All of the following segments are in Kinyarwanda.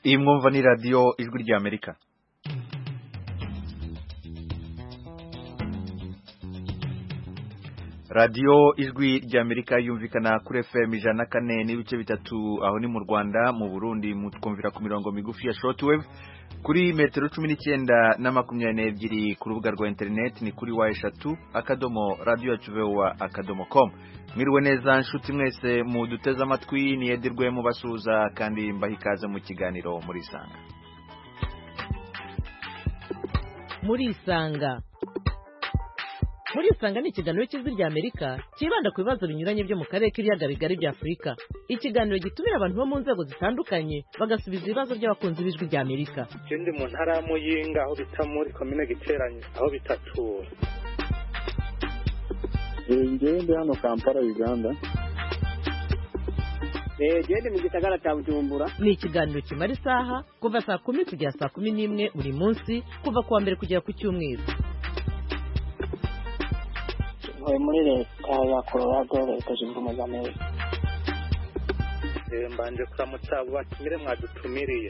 Iyi mwumva ni radiyo ijwi ry'Amerika. Radiyo ijwi ry'Amerika yumvikana kuri FM 104 n'ibice bitatu aho ni mu Rwanda, mu Burundi mutwumvira ku mirongo migufi ya shortwave kuri metero 19 na 22 ku rubuga rwa internet ni kuri wa@radioyacu.com. Mwiriwe neza nshuti mwese mu duteze amatwi, ni Edirwe mu basuza kandi mbahikaze mu kiganiro muri Sanga. Muri Sanga ni ikiganiro cy'ijwi ry'Amerika kibanda ku bibazo binyuranye byo mu karere k'ibiyaga bigari bya Afurika. Ikiganiro gitumira abantu bo mu nzego zitandukanye bagasubiza ibibazo by'abakunzi b'ijwi ry'Amerika. Ikindi mu ntara ya Muyinga aho bita muri komine Giteranye aho bitatura. Ngende hano Kampala Uganda. Gende mu gisagara cya Bujumbura. Ni ikiganiro kimara isaha kuva saa 10 kugera saa 11 buri munsi kuva kuwa mbere kugera ku cyumweru. Muri leta ya Colorado leta zunze ubumwe za Amerika. Mbanje kuramutsa batumire mwadutumiriye.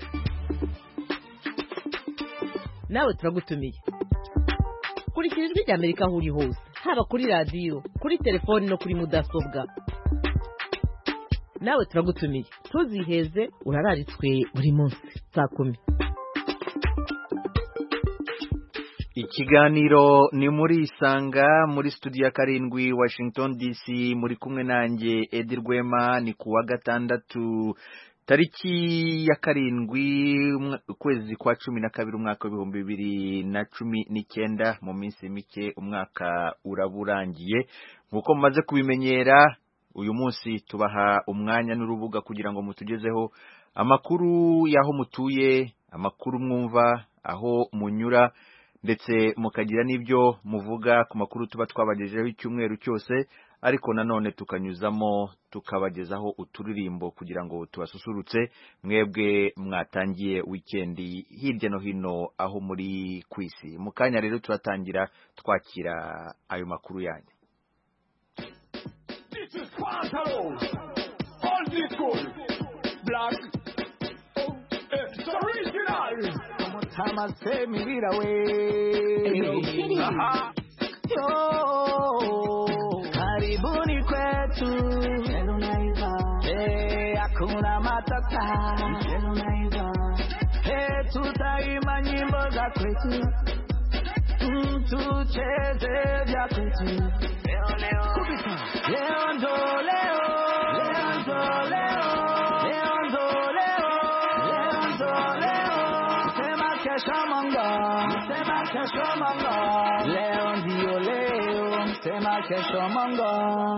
Nawe turagutumiye. Kurikira ijwi ry'Amerika aho uri hose, haba kuri radiyo, kuri telefoni no kuri mudasobwa. Nawe turagutumiye, ntuziheze, urararitswe buri munsi saa 10. Ikiganiro ni muri Sanga muri studio ya 7 Washington DC, muri kumwe nanjye Edirwema. Ni kuwa gatandatu tariki ya 7 ukwezi kwa 12 umwaka wa 2019. Mu minsi mike umwaka uraburangiye. Nkuko mumaze kubimenyera, uyu munsi tubaha umwanya n'urubuga kugira ngo mutugezeho amakuru yaho mutuye, amakuru mwumva, aho munyura, ndetse mukagira n'ibyo muvuga ku makuru tuba twabagejejeho icyumweru cyose, ariko nanone tukanyuzamo tukabagezaho uturirimbo kugira ngo tubasusurutse mwebwe mwatangiye weekend hirya no hino aho muri kwisi. Mu kanya rero turatangira twakira ayo makuru yanyu. Tamasemi virawe karibuni kwetu hakuna matata, tutaimba nyimbo za kwetu, tucheze vya kwetu. Leo ndo leo, leo ndo leo, leo ndo leo, leo ndo leo. Sema kesho Mungu, leo ndio leo. Sema kesho Mungu.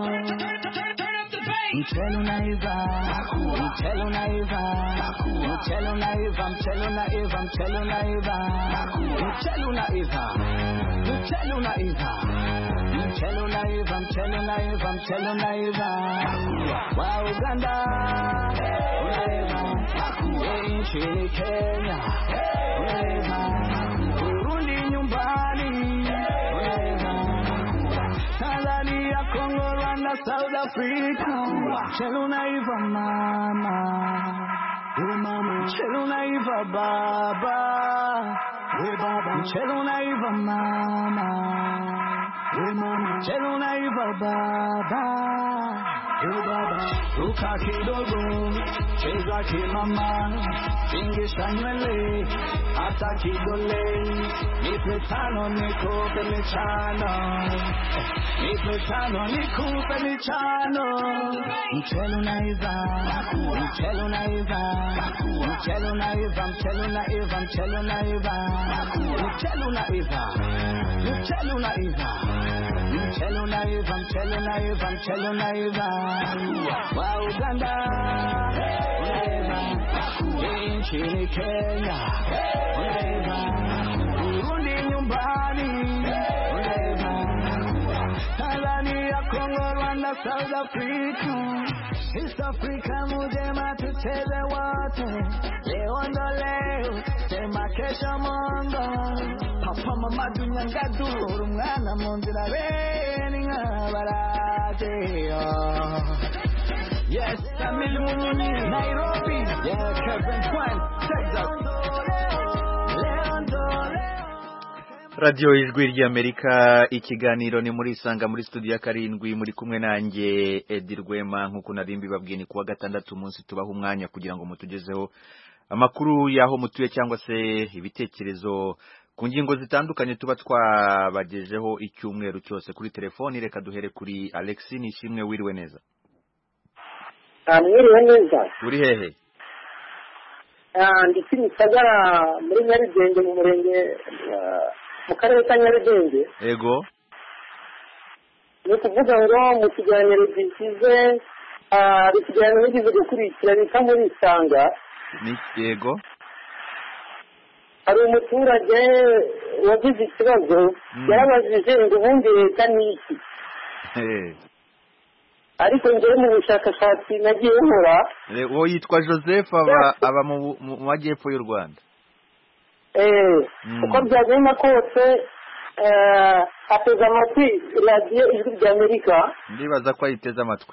Mchele unaiva, mchele unaiva, mchele unaiva, mchele unaiva, mchele unaiva, mchele unaiva, mchele unaiva, mchele unaiva, mchele unaiva, mchele unaiva. Wa Uganda unaiva, nchini Kenya unaiva, Burundi nyumbani unaiva, Tanzania, Congo, Rwanda, South Africa. Mchele unaiva mama, mchele unaiva baba, mchele unaiva mama, mchele unaiva baba. Uka kidogo, cheza kimama, tingisha nywele, hata kidole. Nipe tano nikupe michano, nipe tano nikupe michano. Mchele unaiva, mchele unaiva, mchele unaiva, mchele unaiva, mchele unaiva, mchele unaiva, mchele unaiva, mchele unaiva, mchele unaiva, mchele unaiva. Wa Uganda unaiva, nchini Kenya unaiva, Burundi nyumbani unaiva, Tanzania, Congo, Rwanda, South Africa, East Africa. Mujema tucheze wote, leo ndo leo. Sema kesho Mungu. Papa mama dunyangadu, umwana mu nzira bene nk'abaraje. Yes, Samil Munyoni, Nairobi, Yeah, Kevin Twine, Texas. Radio Ijwi ry'Amerika, ikiganiro ni muri Isanga muri studio ya karindwi, muri kumwe nanjye Edi Rwema. Nkuko narimbi babwiye ni kuwa gatandatu umunsi tubaha umwanya kugira ngo mutugezeho amakuru yaho mutuye cyangwa se ibitekerezo ku ngingo zitandukanye tuba twabagejeho icyumweru cyose. Kuri telefoni reka duhere kuri Alex Nishimwe. Wiriwe neza? Mwiriwe neza. Uri hehe? Ndi Kimisagara muri Nyarugenge mu murenge mu karere ka Nyarugenge. Ego. Ni kuvuga ngo mu kiganiro gikize ikiganiro gikize gukurikira bita muri Isanga. Ni yego. Hari umuturage wagize ikibazo yarabajije ngo ubundi leta ni iki. Ariko njyewe mu bushakashatsi nagiye nkora. Uwo yitwa Joseph aba mu majyepfo y'u Rwanda. Uko byagenda kose ateze amatwi radiyo Ijwi ry'Amerika. Ndibaza ko ayiteze amatwi.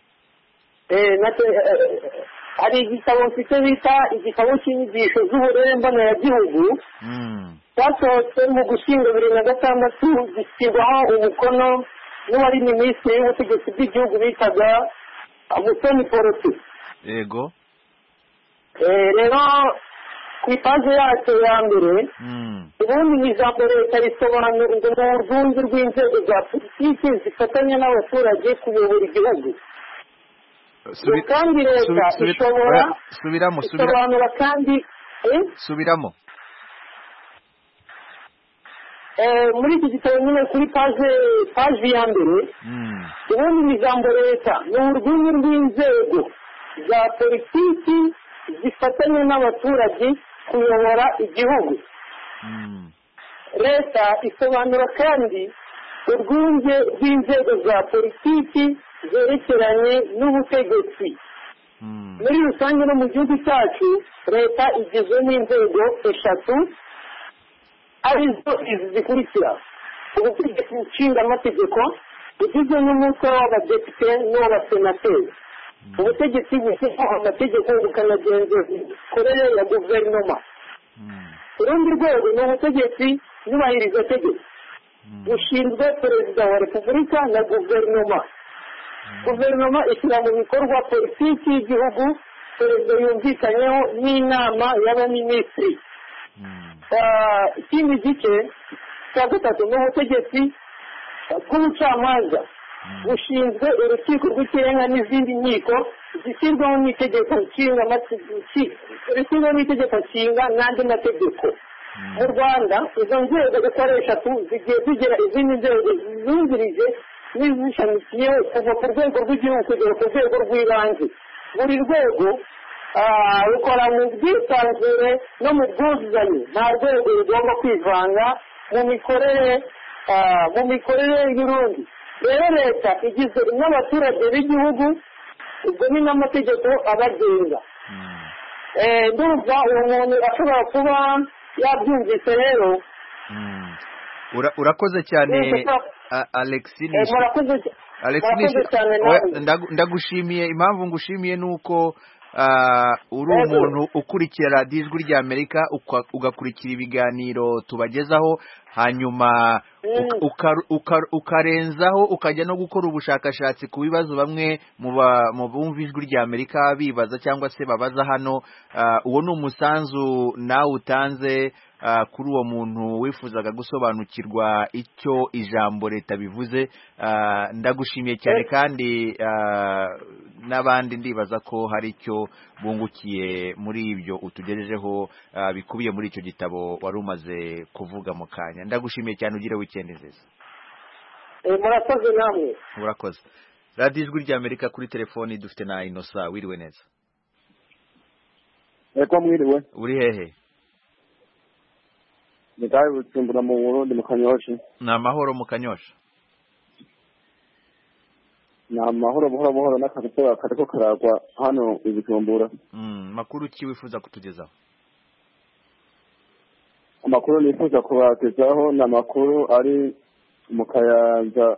Hari igitabo mfite bita igitabo cy'inyigisho z'uburere mboneragihugu cyasohotse mu gushyingo 2006 gishyirwaho umukono n'uwari minisitiri w'ubutegetsi bw'igihugu bitaga Musoni Polisi. Yego. Rero ku ipaze yacyo ya mbere ubundi mu ijambo leta risobanura ngo ni urwunge rw'inzego za politiki zifatanya n'abaturage kuyobora igihugu. Kandi leta ishobora isobanura kandi subiramo muri iki gitabo nyine kuri paji ya mbere ubundi mu ijambo leta ni urwunge rw'inzego za politiki zifatanya n'abaturage kuyobora igihugu. Leta isobanura kandi urwunge rw'inzego za politiki zerekeranye n'ubutegetsi. Muri rusange no mu gihugu cyacu leta igizwe n'inzego eshatu arizo izi zikurikira: ubutegetsi nshingamategeko bugizwe n'umutwe w'abadepite n'uw'abasenateri, ubutegetsi bushyiraho amategeko bukanagenzura imikorere ya guverinoma. Urundi rwego ni ubutegetsi nyubahirizategeko bushinzwe perezida wa repubulika na guverinoma. Guverinoma ishyira mu bikorwa politiki y'igihugu perezida yumvikanyeho n'inama y'abaminisitiri. Ikindi gice cya gatatu ni ubutegetsi bw'ubucamanza bushinzwe urukiko rw'ikirenga n'izindi nkiko zishyirwaho n'itegeko nshinga n'andi mategeko. Mu Rwanda izo nzego uko ari eshatu zigiye zigira izindi nzego zizungirije n'izishamikiyeho kuva ku rwego rw'igihugu kugera ku rwego rw'ibanze. Buri rwego rukora mu bwisanzure no mu bwuzuzanye, nta rwego rugomba kwivanga mu mikorere y'urundi. Rero leta igizwe n'abaturage b'igihugu, ubwo ni n'amategeko abagenga. Ndumva uwo muntu ashobora kuba yabyumvise. Rero urakoze cyane Alex ndagushimiye. Impamvu ngushimiye nuko uri umuntu ukurikira radiyo Ijwi ry'Amerika ugakurikira ibiganiro tubagezaho, hanyuma ukarenzaho ukajya no gukora ubushakashatsi ku bibazo bamwe mu bumva Ijwi ry'Amerika bibaza cyangwa se babaza hano. Uwo ni umusanzu nawe utanze kuri uwo muntu wifuzaga gusobanukirwa icyo ijambo leta bivuze. Ndagushimiye cyane kandi n'abandi ndibaza ko hari icyo bungukiye muri ibyo utugejejeho bikubiye muri icyo gitabo wari umaze kuvuga mu kanya. Ndagushimiye cyane, ugire weekend nziza. Murakoze namwe. Murakoze. Radiyo Ijwi ry'Amerika kuri telefoni dufite na Innocent. Wiriwe neza? Eko mwiriwe. Uri hehe? Nikaye Bujumbura mu Burundi mu Kanyosha. Ni amahoro mu Kanyosha? Ni amahoro buhoro n'akazuba kariko karagwa hano i Bujumbura. Makuru ki wifuza kutugezaho? Amakuru nifuza kubagezaho ni amakuru ari mu Kayanza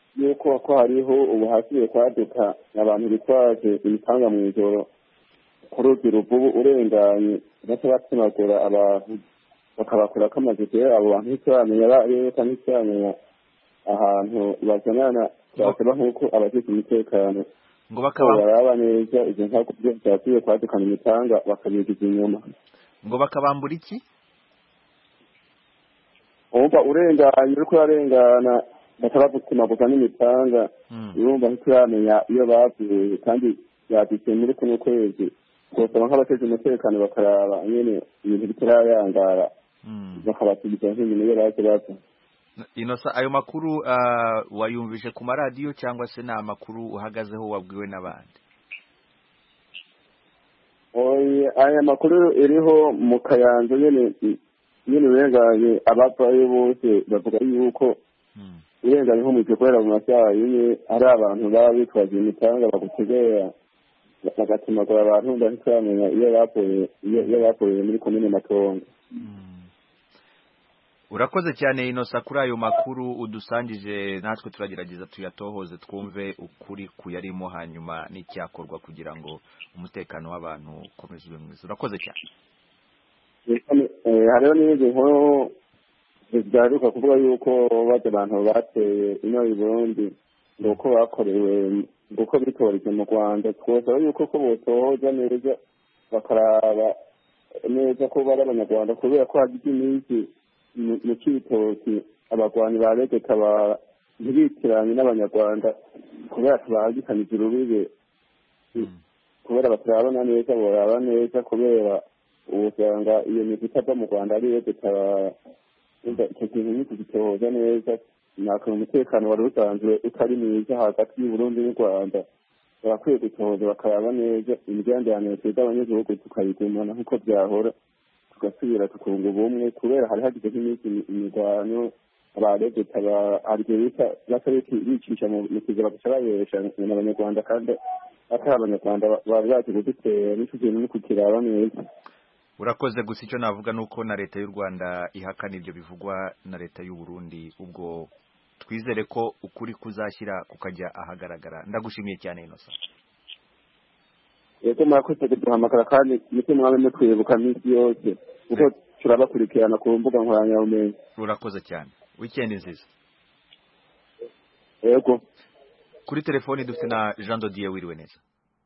yuko hariho ubu hasiye kwaduka abantu bitwaje ibitanga mu ijoro ruzi ruvubu urenganye baca batemagura abantu bakabakura kamaze kera abo bantu ntituramenya leta ntituramenya ahantu bazanana basaba nk'uko abajejwe umutekano ngo baraba neza izo ntabwo byatuye kwadukana imitanga bakabigiza inyuma ngo bakabambura iki umva urenganye uriko urarengana batabagutumaguza n'imitanga urumva ntituramenya iyo bavuye kandi yadutse muri kuno kwezi twosaba nk'abateze umutekano bakaraba nyene ibintu bitarayangara bakabasubiza nk'ibintu iyo baje baza Inosa ayo makuru wayumvise ku maradiyo cyangwa se ni amakuru uhagazeho wabwiwe n'abandi aya makuru iriho mu Kayanza nyene urenganye abavayo bose bavuga yuko urenganye nko mu gikorera mu masaha yine hari abantu baba bitwaje imitanga bagutegera bagatumagura abantu ntituramenya iyo bavuye muri komine Matongo. Urakoze cyane Inosa kuri ayo makuru udusangije natwe turagerageza tuyatohoze twumve ukuri kuyarimo hanyuma n'icyakorwa kugira ngo umutekano w'abantu ukomeze ube mwiza. Urakoze cyane. Hariho n'ibindi nkuru zigaruka kuvuga yuko baje abantu bateye ino i Burundi nguko bakorewe nguko bitoreje mu Rwanda twosaba yuko ko botohoza neza bakaraba neza ko bari abanyarwanda kubera ko hagize iminsi mu Cibitoki abagwanyi ba leta ntibitiranye n'abanyarwanda kubera tubagikanije urubibe kubera batarabona neza boraba neza kubera usanga iyo miti itava mu Rwanda ari leta icyo kintu nikugitohoza neza naka umutekano wari usanzwe utari mwiza hagati y'Uburundi n'u Rwanda barakwiye gutohoza bakaraba neza imigenderanire y'abanyagihugu tukayigumana nk'uko byahora tugasubira tukunga ubumwe kubera hari hagize nk'iminsi imirwano abaregeta aribyo bita bicisha mu kiziba gusa bayesha n'abanyarwanda kandi atari abanyarwanda bari baje kudutera n'icyo kintu no kukiraba neza. Urakoze gusa icyo navuga nuko na leta y'u Rwanda ihakana ibyo bivugwa na leta y'u Burundi ubwo twizere ko ukuri kuzashyira kukajya ahagaragara. Ndagushimiye cyane Inosa. Yego murakoze kuduhamagara kandi niko mwabe mutwibuka minsi yose kuko turabakurikirana ku mbuga nkoranyambaga. Urakoze cyane. Weekend nziza. Yego. Kuri telefoni dufite na Jean Dodier wiriwe neza.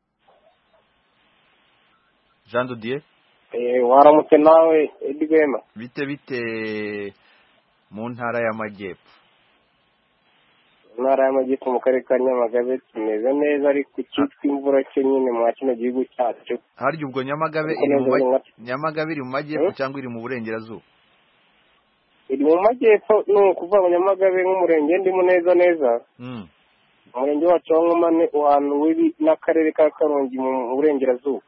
Jean Dodier waramutse nawe Edwema bite mu ntara y'Amajyepfo mu karere ka Nyamagabe tumeze neza ariko cyitwa imvura cyo nyine mu kino gihugu cyacu. Harya ubwo Nyamagabe iri mu majyepfo cyangwa iri mu burengerazuba? Iri mu majyepfo ni ukuvuga ngo Nyamagabe nk'umurenge ndimo neza umurenge wacu wa Nkomane ahantu w'ibi n'akarere ka Karongi mu burengerazuba.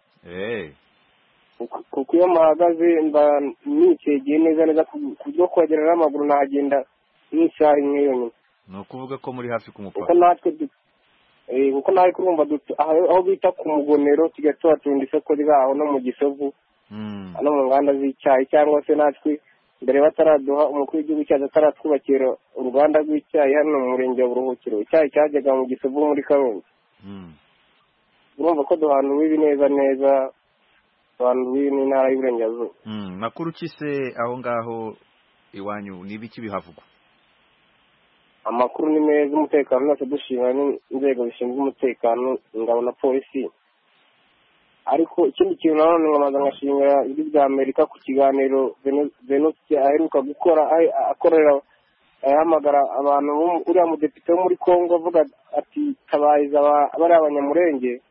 Kuko iyo muhagaze mba nicegeye neza kubyo kuhagera n'amaguru nagenda n'isaha imwe yonyine. Ni ukuvuga ko muri hafi ku mupaka. Kuko natwe kurumva aho bita ku Mugonero tujya tuhatunda isoko ryaho no mu Gisovu no mu nganda z'icyayi cyangwa se natwe mbere bataraduha umukuru w'igihugu cyacu ataratwubakira uruganda rw'icyayi hano mu murenge wa Buruhukiro icyayi cyajyaga mu Gisovu muri Karongi. Urumva ko duhana wibi neza abantu n'intara y'Iburengerazuba. Makuru ki se aho ngaho iwanyu n'ibiki bihavugwa? Amakuru ni meza umutekano wose dushimira n'inzego zishinzwe umutekano ingabo na polisi. Ariko ikindi kintu nanone ngamaze ngashimira ijwi rya Amerika ku kiganiro Venuste aheruka gukora akorera ahamagara abantu uriya mudepite wo muri Kongo avuga ati tabayiza bari abanyamurenge.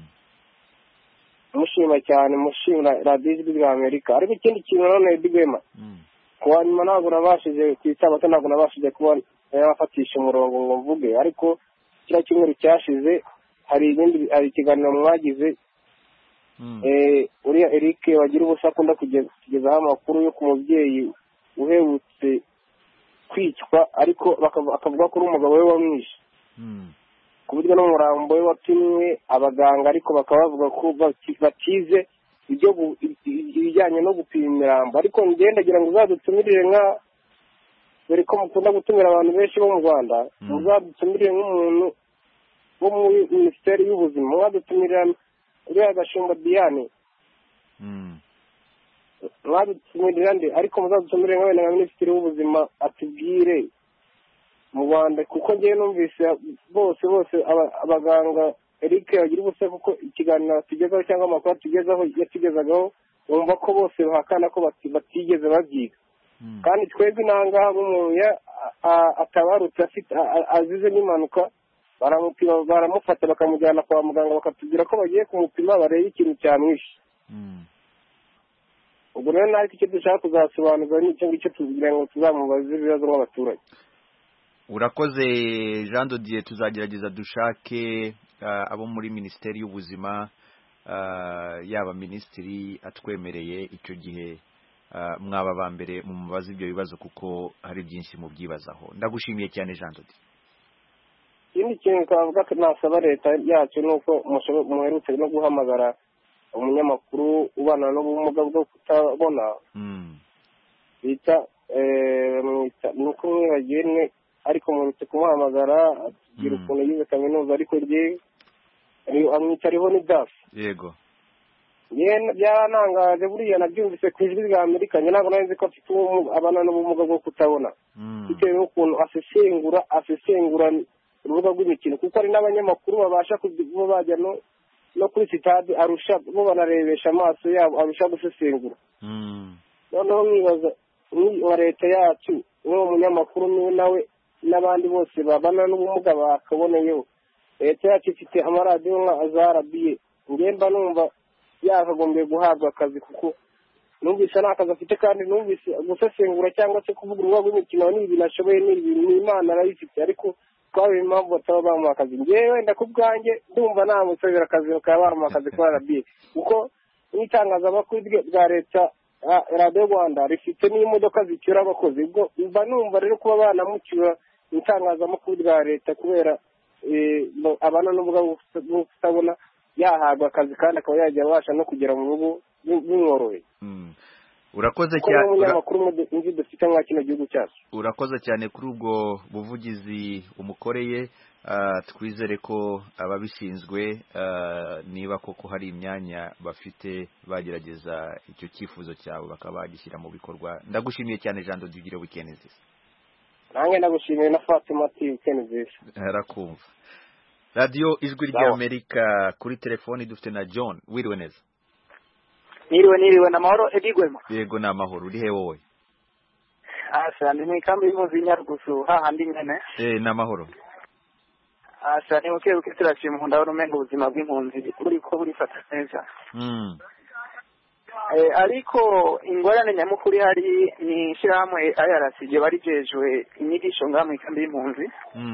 Mushima cyane mushimira radiyo ijwi rya Amerika. Ariko ikindi kintu nanone Edwema kuwa nyuma ntabwo nabashije kwitaba ntabwo nabashije kuba yafatisha umurongo ngo mvuge ariko kira cyumweru cyashize hari ikiganiro mwagize uriya Eric wagira ubusa akunda kugezaho amakuru yo ku mubyeyi uhebutse kwicwa ariko bakavuga ko umugabo we wamwishe ku buryo n'umurambo we wapimwe abaganga ariko bakaba bavuga ko batize ibijyanye no gupima imirambo ariko ngendagira ngo uzadutumirire dore ko mukunda gutumira abantu benshi bo mu Rwanda muzadutumirire nk'umuntu wo muri Minisiteri y'Ubuzima muzadutumirira uriya Gashumba Diane mwadutumira nde ariko muzadutumire nka na minisitiri w'ubuzima atubwire mu Rwanda kuko ngiye numvise bose abaganga Eric yagira ubuse kuko ikiganiro tugezaho cyangwa amakuru tugezaho yatugezagaho bumva ko bose bahakana ko batigeze babyiga kandi twebwe nangaha nk'umuntu atabarutse afite azize n'impanuka baramupima baramufata bakamujyana kwa muganga bakatubwira ko bagiye kumupima barebe ikintu cyamwishe ubwo rero natwe icyo dushaka kuzasobanuza n'icyo ngicyo tugira ngo tuzamubaze ibibazo nk'abaturage. Urakoze Jean de Dieu, tuzagerageza dushake abo muri Minisiteri y'Ubuzima yaba minisitiri atwemereye icyo gihe mwaba bambere mu mubaza ibyo bibazo kuko hari byinshi mu byibazaho. Ndagushimiye cyane Jean de Dieu. Ikindi kintu twavuga ko nasaba leta yacu nuko muherutse no guhamagara umunyamakuru ubana n'ubumuga bwo kutabona bita nuko mwibagiwe ariko muherutse kumuhamagara agira ukuntu yize kaminuza ariko rye amwicariho ni dafu yego byaranangaje buriya nabyumvise ku ijwi rya Amerika ntabwo nari nzi ko afite abana n'ubumuga bwo kutabona bitewe n'ukuntu asesengura urubuga rw'imikino kuko hari n'abanyamakuru babasha kuba bajya no kuri sitade arusha bo banarebesha amaso yabo arusha gusesengura noneho mwibaza wa leta yacu n'uwo munyamakuru niwe nawe n'abandi bose babana n'ubumuga bakaboneyeho leta yacu ifite amaradiyo nka za RBA ngemba numva yakagombye guhabwa akazi kuko numvise nta kazi afite kandi numvise gusesengura cyangwa se kuvuga urubuga rw'imikino ni ibintu ashoboye ni Imana arayifite ariko twabaye impamvu bataba bamuha akazi ngewe wenda ku bwanjye ndumva namusabira akazi bakaba bamuha akazi kuri RBA kuko n'itangazamakuru bwa leta radiyo Rwanda rifite n'imodoka zicyura abakozi ubwo mba numva rero kuba banamucyura itangazamakuru rya leta kubera abana n'ubumuga bwo kutabona yahabwa akazi kandi akaba yajya abasha no kugera mu rugo bimworoheye. Urakoze cyane umunyamakuru inzi dufite nka kino gihugu cyacu. Urakoze cyane kuri ubwo buvugizi umukoreye twizere ko ababishinzwe niba koko hari imyanya bafite bagerageza icyo cyifuzo cyawe bakaba bagishyira mu bikorwa. Ndagushimiye cyane Jean de Dieu weekend nziza. Nange ndagushimiye na Fatima weekend nziza. Harakumva. Radio Ijwi rya Amerika kuri telefoni dufite na John wiriwe neza. Niriwe na mahoro Edigwema. Yego na mahoro uri he wowe? Asa ni kambi y'umuzi Nyarugusu hahandi nyene. Na mahoro. Asa ni uke turashima ndabona umenga ubuzima bw'impunzi uri ko burifata neza. Ariko ingorane nyamukuru hari ni shiramwe ayarasije barijejwe inyigisho ngamwe kambi y'impunzi.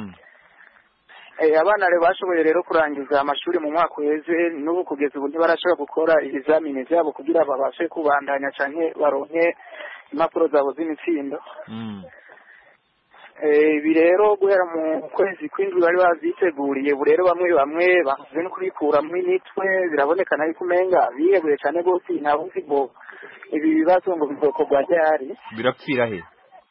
Abana rero bashoboye rero kurangiza amashuri mu mwaka uheze n'ubu kugeza ubu ntibarashobora gukora ibizamini byabo kugira babashe kubandanya canke baronke impapuro zabo z'imitsindo. Ibi rero guhera mu kwezi kw'indwi bari baziteguriye ubu rero bamwe bavuze no kubikuramwo imitwe birabonekana yuko umenga bihebuye cane gose ntabwo nzi ngo ibi bibazo ngo bizokorwa ryari birapfira he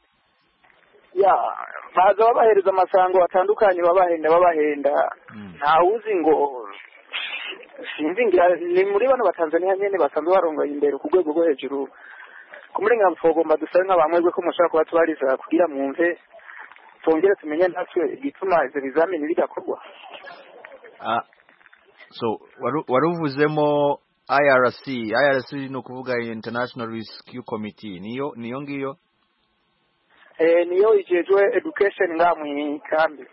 baza babahereza amasango atandukanye babahenda ntawuzi ngo sinzi ngira ni muri bano batanzania nyene basanzwe barongoye imbere ku rwego rwo hejuru kumurenga mfogomba dusabe nk'abamwebwe ko mushaka kuba tubariza kugira mwumve tongere tumenye natwe igituma ivyo bizamini bidakorwa. So waruvuzemo IRC ni ukuvuga International Rescue Committee niyo ngiyo niyo ijejwe education ngamwe kambi.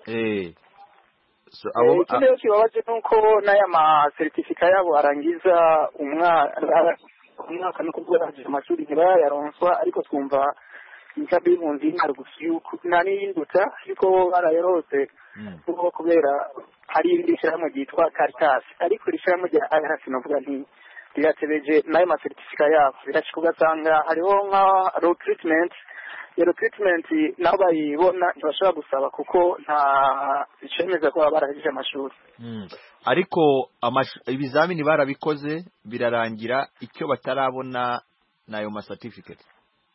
So abo ikindi kibabaje nuko n'aya ma certificate yabo arangiza umwaka no kuvuga amashuri ntibayaronswa ariko twumva inkambi y'impunzi Nyarugusu nani y'induta ariko barayarose kuko kubera hari ibindi shyirahamwe ryitwa Caritas ariko rishyirahamwe rya IRC novuga nti riratebeje n'ayo ma certificate yabo birashika ugasanga hariho nka recruitment nabo bayibona ntibashobora gusaba kuko nta icemeza ko baba barahejije amashuri. Ariko ibizamini barabikoze birarangira icyo batarabona nayo ma certificate.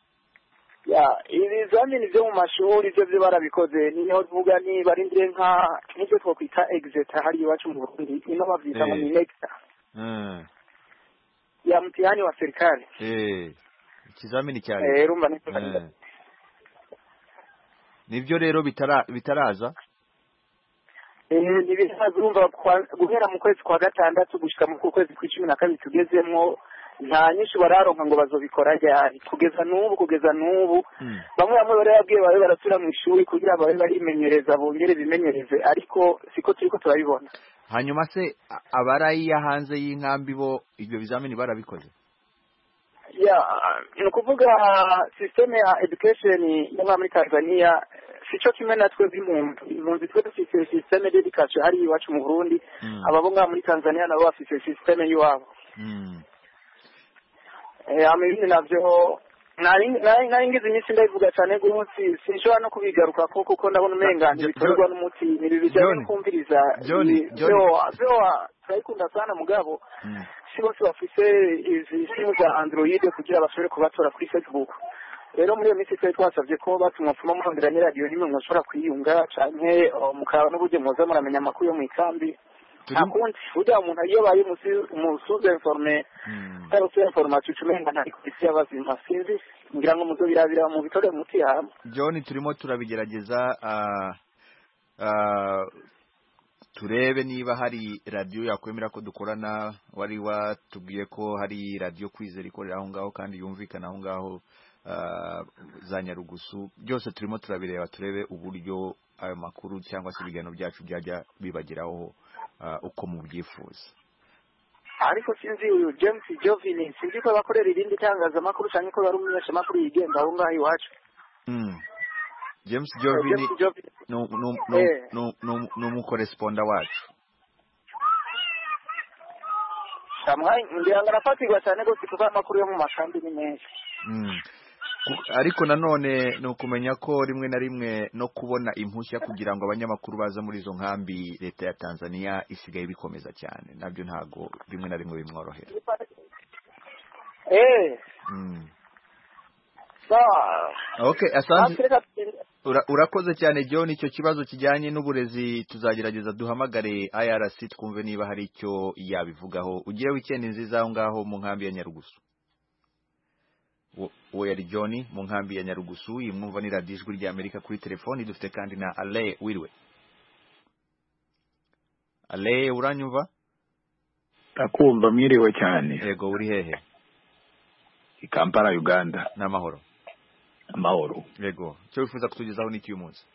Ibizamini byo mu mashuri byo barabikoze niyo tuvuga ni barindire nk'icyo twokwita exit hari iwacu mu Burundi ino bavyita ngo ni next. ya mtihani wa serikali. Ikizamini cya leta. Rumva nibyo rero bitaraza. Urumva guhera mu kwezi kwa gatandatu gushika mu kwezi kwa 12 tugezemo nta nyinshi bararonka ngo bazobikora ryari kugeza n'ubu bamwe bari babwiye babe barasubira mu ishuri kugira babe barimenyereza bongere bimenyereze ariko siko turiko turabibona. Hanyuma se abarayiya hanze y'inkambi bo ibyo bizamini barabikoze? Ni ukuvuga system ya education yo muri Tanzania sico kimwe natwe impunzi twe dufite system d'education hari iwacu mu Burundi ababo nga muri Tanzania nabo bafite system yiwabo. Amibindi navyo nari ngize iminsi ndayivuga cyane gutsi sinshobora no kubigaruka kuko ndabona umengane bitorwa n'umuti nibijanye no kumviriza turayikunda sana mugabo si bose bafise izi simu za Android kugira bashobore kubatora kuri Facebook. Rero muri iyo minsi twasabye ko batumwa murondera ni radio nimwe mwashobora kwiyunga canke mukaba n'uburyo muza muramenya amakuru yo mu ikambi. Akundi ujya umuntu iyo baye umusuze informe tarose information cumenga ntari kwisi y'abazima sinzi ngira ngo muzobirabira mu bitore muti hamwe. John turimo turabigerageza turebe niba hari radio yakwemera ko dukorana wari watubwiye ko hari radio Kwizera ikorera aho ngaho kandi yumvikana aho ngaho za Nyarugusu byose turimo turabireba turebe uburyo ayo makuru cyangwa se ibigano byacu byajya bibageraho uko mu byifuza. Ariko sinzi uyu James Jovini sinzi ko bakorera irindi tangazamakuru cyangwa ko bari umunyesha makuru yigenga aho ngaho iwacu. James Jovini no mu correspondent wacu. Samai ngira ngarafatirwa cyane gose kuva amakuru yo mu makambi ni menshi. Ariko nanone no kumenya ko rimwe na rimwe no kubona impushya kugira ngo abanyamakuru baza muri izo nkambi leta ya Tanzania isigaye bikomeza cyane nabyo ntago rimwe na rimwe bimworohera. Okay, asante. Urakoze cyane John, icyo kibazo kijyanye n'uburezi tuzagerageza duhamagare IRC twumve niba hari icyo yabivugaho. Ugiye weekend nziza aho ngaho mu nkambi ya Nyarugusu. Oya John mu nkambi ya Nyarugusu imwumva ni radio Ijwi ry'Amerika kuri telefoni dufite kandi na Ale Wirwe. Ale uranyumva? Takumva mwiriwe cyane. Yego uri hehe? I Kampala Uganda. N'amahoro. Amahoro. Yego cyo wifuza kutugezaho n'iki uyu munsi?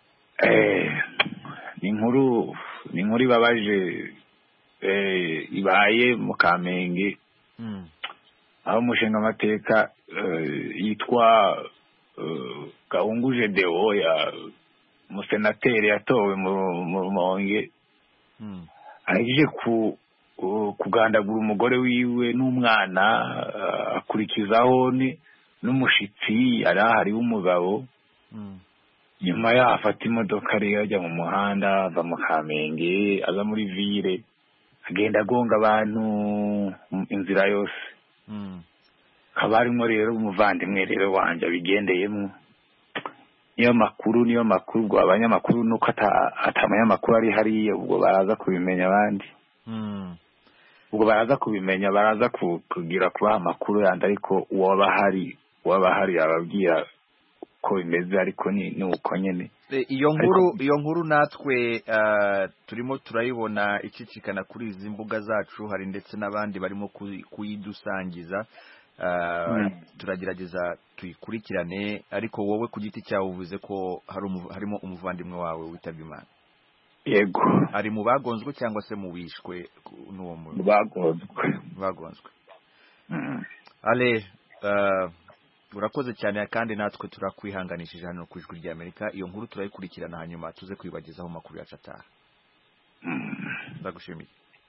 Ni inkuru babaje ibaye mu Kamenge. Aho umushinga amateka yitwa Gahunguje Deo ya umusenateri yatowe mu Rumonge arije kugandagura umugore wiwe n'umwana akurikizaho n'umushitsi ari w'umugabo nyuma yafata imodoka rero ajya mu muhanda ava mu Kamenge aza muri ville agenda agonga abantu inzira yose. Kabarimo rero umuvandimwe rero wanje abigendeyemo niyo makuru ngo abanyamakuru nuko atamanyamakuru ari hariye ubwo baraza kubimenya abandi ubwo baraza kubimenya baraza kugira kubaha amakuru yandi ariko waba hari ababwira ko bimeze ariko ni uko nyene. Iyo nkuru natwe turimo turayibona icicikana kuri izi mbuga zacu hari ndetse n'abandi barimo kuyidusangiza turagerageza tuyikurikirane ariko wowe ku giti cyawe uvuze ko harimo umuvandimwe wawe witabye Imana. Yego ari mu bagonzwe cyangwa se mu bishwe n'uwo muntu? Bagonzwe. Ale urakoze cyane kandi natwe turakwihanganishije hano ku Ijwi ry'Amerika. Iyo nkuru turayikurikirana hanyuma tuze kwibagezaho makuru yacu ataha. Ndagushimiye.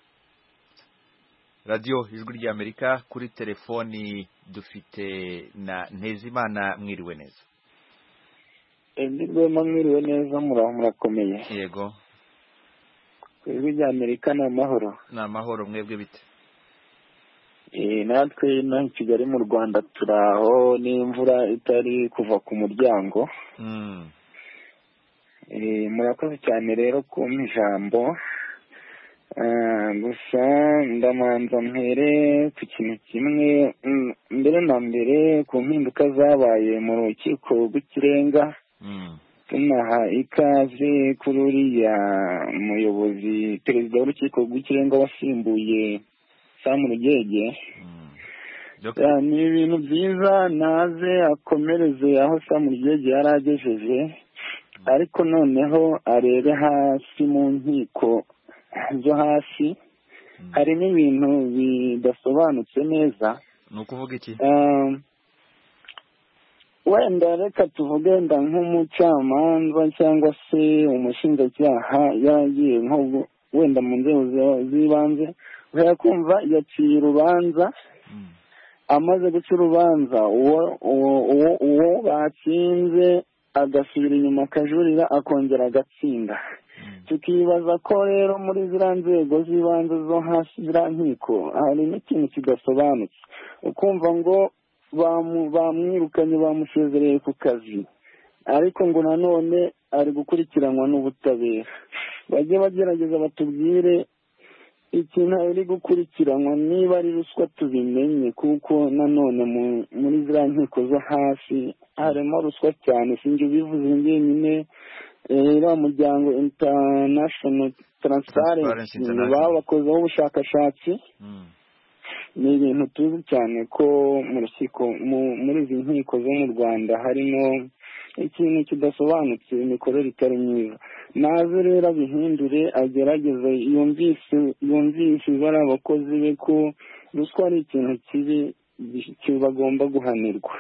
Radio Ijwi ry'Amerika kuri telefoni dufite na Ntezimana. Mwiriwe neza? Mwiriwe neza murakomeye? Yego. Ijwi ry'Amerika ni amahoro? Ni amahoro. Mwebwe bite? Natwe na Kigali mu Rwanda turaho n'imvura itari kuva ku muryango. Murakoze cyane rero ku ijambo. gusa ndamanza mpere ku kintu kimwe mbere na mbere ku mpinduka zabaye mu rukiko rw'ikirenga tunaha ikaze kuri uriya muyobozi perezida w'urukiko rw'ikirenga wasimbuye Sam Rugege. Ni ibintu byiza, naze akomereze aho Sam Rugege yari agejeje, ariko noneho arebe hasi mu nkiko zo hasi harimo ibintu bidasobanutse neza. Ni ukuvuga iki? Wenda reka tuvuge wenda nk'umucamanza cyangwa se umushinjacyaha yaragiye nko wenda mu nzego z'ibanze kumva yaciye urubanza, amaze guca urubanza uwo batsinze agasubira inyuma akajurira akongera agatsinda. Tukibaza ko rero muri ziriya nzego z'ibanze zo hasi ziriya nkiko harimo ikintu kidasobanutse, ukumva ngo bamwirukanye bamusezereye ku kazi, ariko ngo nanone ari gukurikiranwa n'ubutabera. Bajye bagerageza batubwire ikintu ari gukurikiranwa, niba ari ruswa tubimenye, kuko nanone muri ziriya nkiko zo hasi harimo ruswa cyane. Sinjye ubivuze njyenyine, uriya muryango International Transparency baba bakozeho ubushakashatsi. Ni ibintu tuzi cyane ko mu rukiko muri izi nkiko zo mu Rwanda harimo ikintu kidasobanutse, imikorere itari myiza. Naze rero abihindure, agerageze yumvise bari abakozi be ko ruswa ari ikintu kibi bagomba guhanirwa.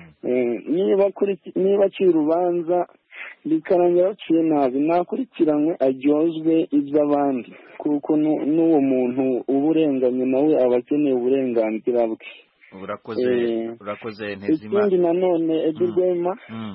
Niba aciye urubanza bikarangira baciye nabi, nakurikiranywe aryozwe iby'abandi, kuko n'uwo muntu uba urenganye nawe aba akeneye uburenganzira bwe. Urakoze Ntezimana. Ikindi nanone Edi Rwema,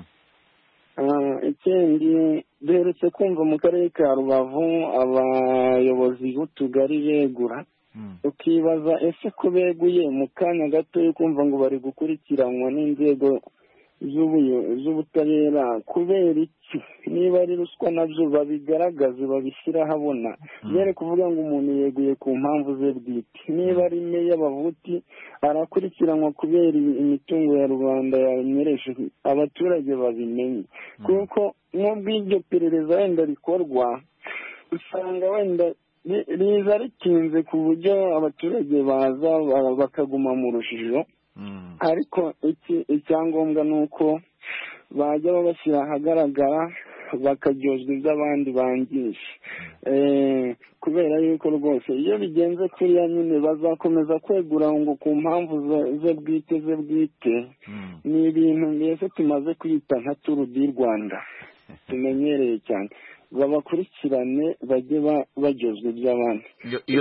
ikindi duherutse kumva mu karere ka Rubavu abayobozi b'utugari begura, ukibaza ese ko beguye mu kanya gato yo kumva ngo bari gukurikiranwa n'inzego z'ubutabera kubera iki? Niba ari ruswa nabyo babigaragaze, babishyira ahabona. Yere kuvuga ngo umuntu yeguye ku mpamvu ze bwite. Niba ari meya bavuti arakurikiranwa kubera imitungo ya rubanda yanyereje, abaturage babimenye. Kuko nubwo iryo perereza wenda rikorwa, usanga wenda riza ritinze ku buryo abaturage baza bakaguma mu rujijo. Ariko icyangombwa ni uko bajya babashyira ahagaragara bakaryozwa iby'abandi bangije, kubera yuko rwose iyo bigenze kuriya nyine bazakomeza kwegura ngo ku mpamvu ze bwite. Ni ibintu mbese tumaze kwita nka turu di Rwanda tumenyereye cyane. Babakurikirane bajye baryozwa iby'abandi. Iyo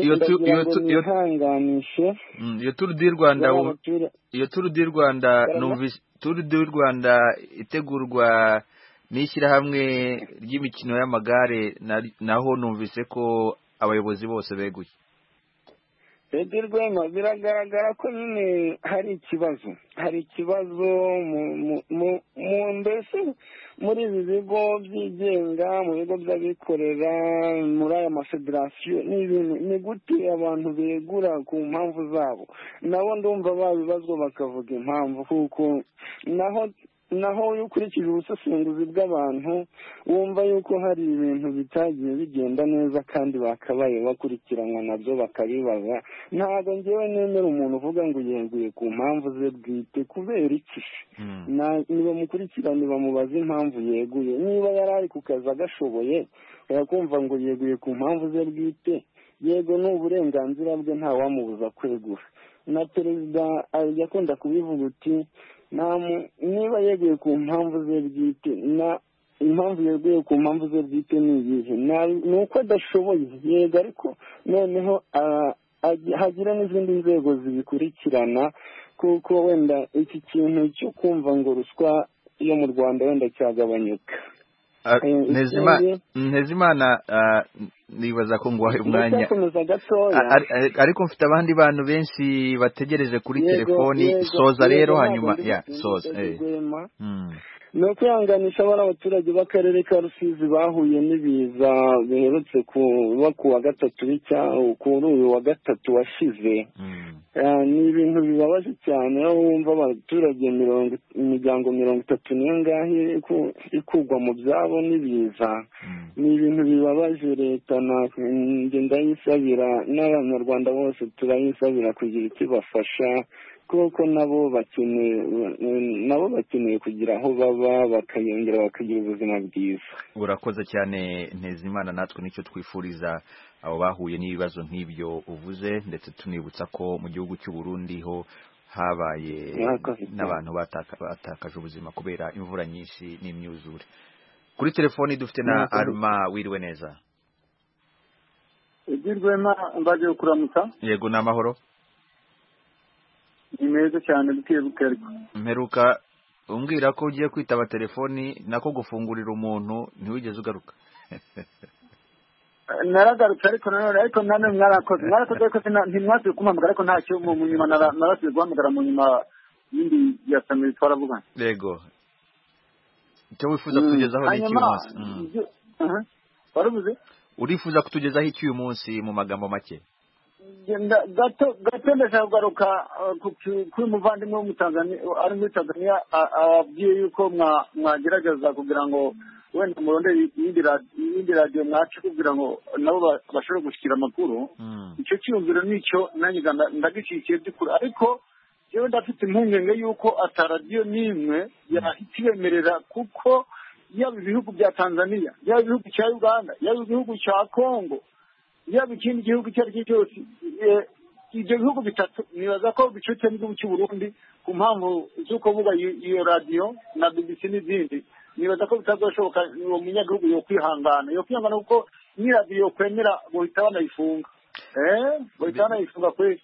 turu di Rwanda numvise turu di Rwanda itegurwa n'ishyirahamwe ry'imikino y'amagare, naho numvise ko abayobozi bose beguye. Edi Rwema, biragaragara ko nyine hari ikibazo mbese muri ibi bigo byigenga, mu bigo by'abikorera, muri aya mafederasiyo. Ni gute abantu begura ku mpamvu zabo? Nabo ndumva babibazwa bakavuga impamvu, kuko naho iyo ukurikije ubusesenguzi bw'abantu wumva yuko hari ibintu bitagiye bigenda neza kandi bakabaye bakurikiranwa nabyo bakabibaza. Ntabwo ngewe nemera umuntu uvuga ngo yeguye ku mpamvu ze bwite. kubera iki? Niba mukurikirane bamubaza impamvu yeguye. Niba yari ari ku kazi agashoboye yakumva ngo yeguye ku mpamvu ze bwite, yego ni uburenganzira bwe, nta wamubuza kwegura. Na perezida yakunda kubivuga uti niba yeguye ku mpamvu ze bwite, impamvu yeguye ku mpamvu ze bwite ni iyihe? Ni uko adashoboye, yego, ariko noneho hagira n'izindi nzego zibikurikirana, kuko wenda iki kintu cyo kumva ngo ruswa yo mu Rwanda wenda cyagabanyuka. Ntezimana, nibaza ko nguhaye umwanya, ariko mfite abandi bantu benshi bategereje kuri telefoni. Soza rero, hanyuma soza. ni ukwihanganisha abari abaturage b'akarere ka Rusizi bahuye n'ibiza biherutse kuba ku wa gatatu kuri uyu wa gatatu washize. Ni ibintu bibabaje cyane aho wumva abaturage imiryango 30 n'ingahe ikugwa mu byabo n'ibiza. Ni ibintu bibabaje. Leta ndayisabira n'abanyarwanda bose turayisabira kugira ikibafasha kuko nabo bakeneye kugira aho baba bakayongera bakagira ubuzima bwiza. Urakoze cyane Ntezimana, natwe nicyo twifuriza abo bahuye n'ibibazo nk'ibyo uvuze, ndetse tunibutsa ko mu gihugu cy'u Burundi ho habaye n'abantu batakaje ubuzima kubera imvura nyinshi n'imyuzure. Kuri telefoni dufite na Arma. Wiriwe neza? Igirwema mbaje kuramutsa. Yego, n'amahoro. Ni meza cyane buke ariko. Mperuka umbwira ko ugiye kwitaba telefoni nako gufungurira umuntu ntiwigeze ugaruka. Naragarutse ariko nanone mwarakoze ko ntimwasubiye kumpamagara ariko ntacyo mu nyuma narasubiye guhamagara mu nyuma yindi ya family twaravugana. Yego. Icyo wifuza kutugezaho ni iki munsi? Waravuze? Urifuza kutugezaho iki uyu munsi mu magambo make? gato ndashaka kugaruka kuri muvandimwe wo mu Tanzania ari muri Tanzania ababwiye yuko mwagerageza kugira ngo wenda murondere iyindi radiyo mwacu kugira ngo nabo bashobore gushyikira amakuru. Icyo cyiyumviro nicyo nanjye ndagishyigikiye by'ukuri, ariko yewe ndafite impungenge yuko ataradiyo n'imwe yahita ibemerera, kuko yaba ibihugu bya Tanzania, yaba ibihugu cya Uganda, yaba ibihugu cya Congo, yaba ikindi gihugu icyo ari cyo cyose, ibyo bihugu bitatu nibaza ko bicutse n'igihugu cy'u Burundi ku mpamvu z'uko buga iyo radiyo na BBC n'izindi. Nibaza ko bitazashoboka uwo munyagihugu yo kwihangana kuko nyiradiyo yo kwemera bohita banayifunga. Bohita banayifunga kwezi.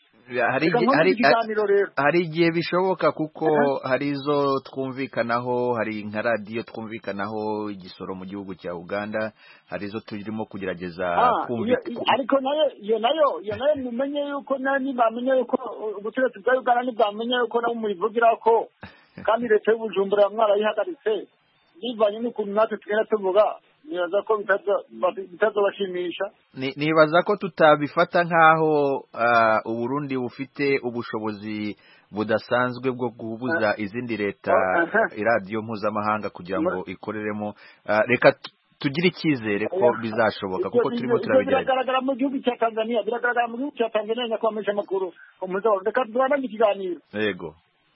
Hari igihe bishoboka kuko hari izo twumvikanaho, hari nka radiyo twumvikanaho igisoro mu gihugu cya Uganda, hari izo turimo kugerageza kumvikana. Ariko iyo nayo mumenye yuko bamenye yuko ubutegetsi bwa Uganda ntibwamenye yuko nabo muyivugira ko kandi leta y'Ubujumbura mwarayihagaritse bivanye n'ukuntu natwe tugenda tuvuga. Nibaza ko bitazobashimisha. Nibaza ko tutabifata nk'aho Uburundi bufite ubushobozi budasanzwe bwo guhubuza izindi leta iradiyo mpuzamahanga kugira ngo ikoreremo. Reka tugire icyizere ko bizashoboka kuko turimo turabigerageza. Biragaragara mu gihugu cya Tanzania, nyakwamisha amakuru reka duharanire ikiganiro. Yego.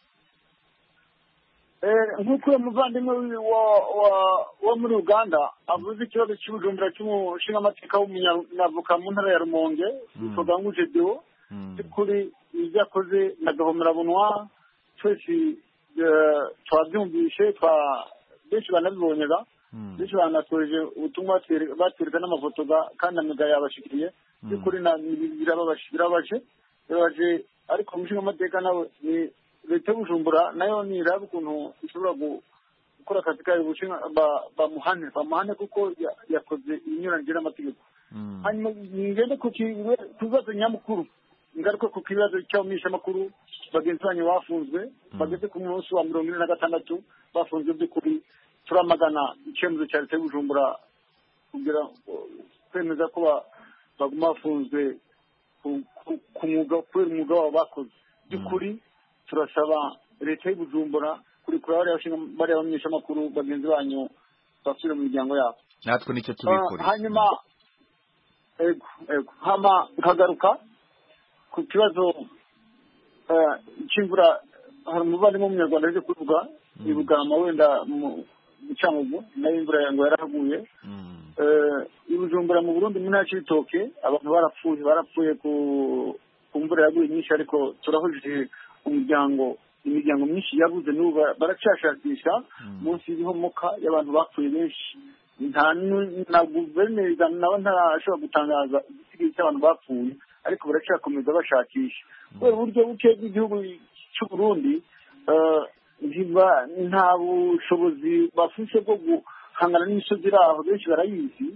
Nk'uko uwo muvandimwe wo muri Uganda avuze ikibazo cy'Ubujumbura cy'umushingamateka w'umunyavoka mu ntara ya Rumonge yitwaga Ngujediwo, by'ukuri ibyo yakoze na Gahomerabunwa twese twabyumvishe, benshi banabibonyega, benshi banatoje ubutumwa batwereka n'amafoto kandi amiga yabashikiriye. By'ukuri birababaje, ariko umushingamateka nawe ni leta y'Ubujumbura nayo niraba ukuntu ishobora gukora akazi kayo bamuhane kuko yakoze ibinyuranyije n'amategeko. Hanyuma ngende ku kibazo nyamukuru, ngaruka ku kibazo cy'abamishamakuru bagenzi banyu bafunzwe bageze ku munsi wa 46 bafunzwe. By'ukuri turamagana icyemezo cya leta y'Ubujumbura kugira kwemeza ko baguma bafunzwe ku mwuga kubera umwuga wabo bakoze. By'ukuri turasaba leta y'Ubujumbura kurikura bariya bamenyeshamakuru bagenzi banyu basubire mu miryango yabo. Natwe nicyo tubikora. Hanyuma nkagaruka ku kibazo cy'imvura. Hari umuvandimwe w'umunyarwanda aje kuvuga i Bugarama wenda mu Cyangugu nayo imvura ngo yaraguye. I Bujumbura mu Burundi mu ntara y'Ibitoke abantu barapfuye ku mvura yaguye nyinshi, ariko turahujije imiryango myinshi yabuze n'ubu baracashakisha munsi y'ibihomoka y'abantu bapfuye benshi. Na guverineri nawe ntarashobora gutangaza igisigaye cy'abantu bapfuye, ariko baracyakomeza bashakisha. Kubera uburyo buke bw'igihugu cy'u Burundi nta bushobozi bafite bwo guhangana n'imisozi iraho, benshi barayizi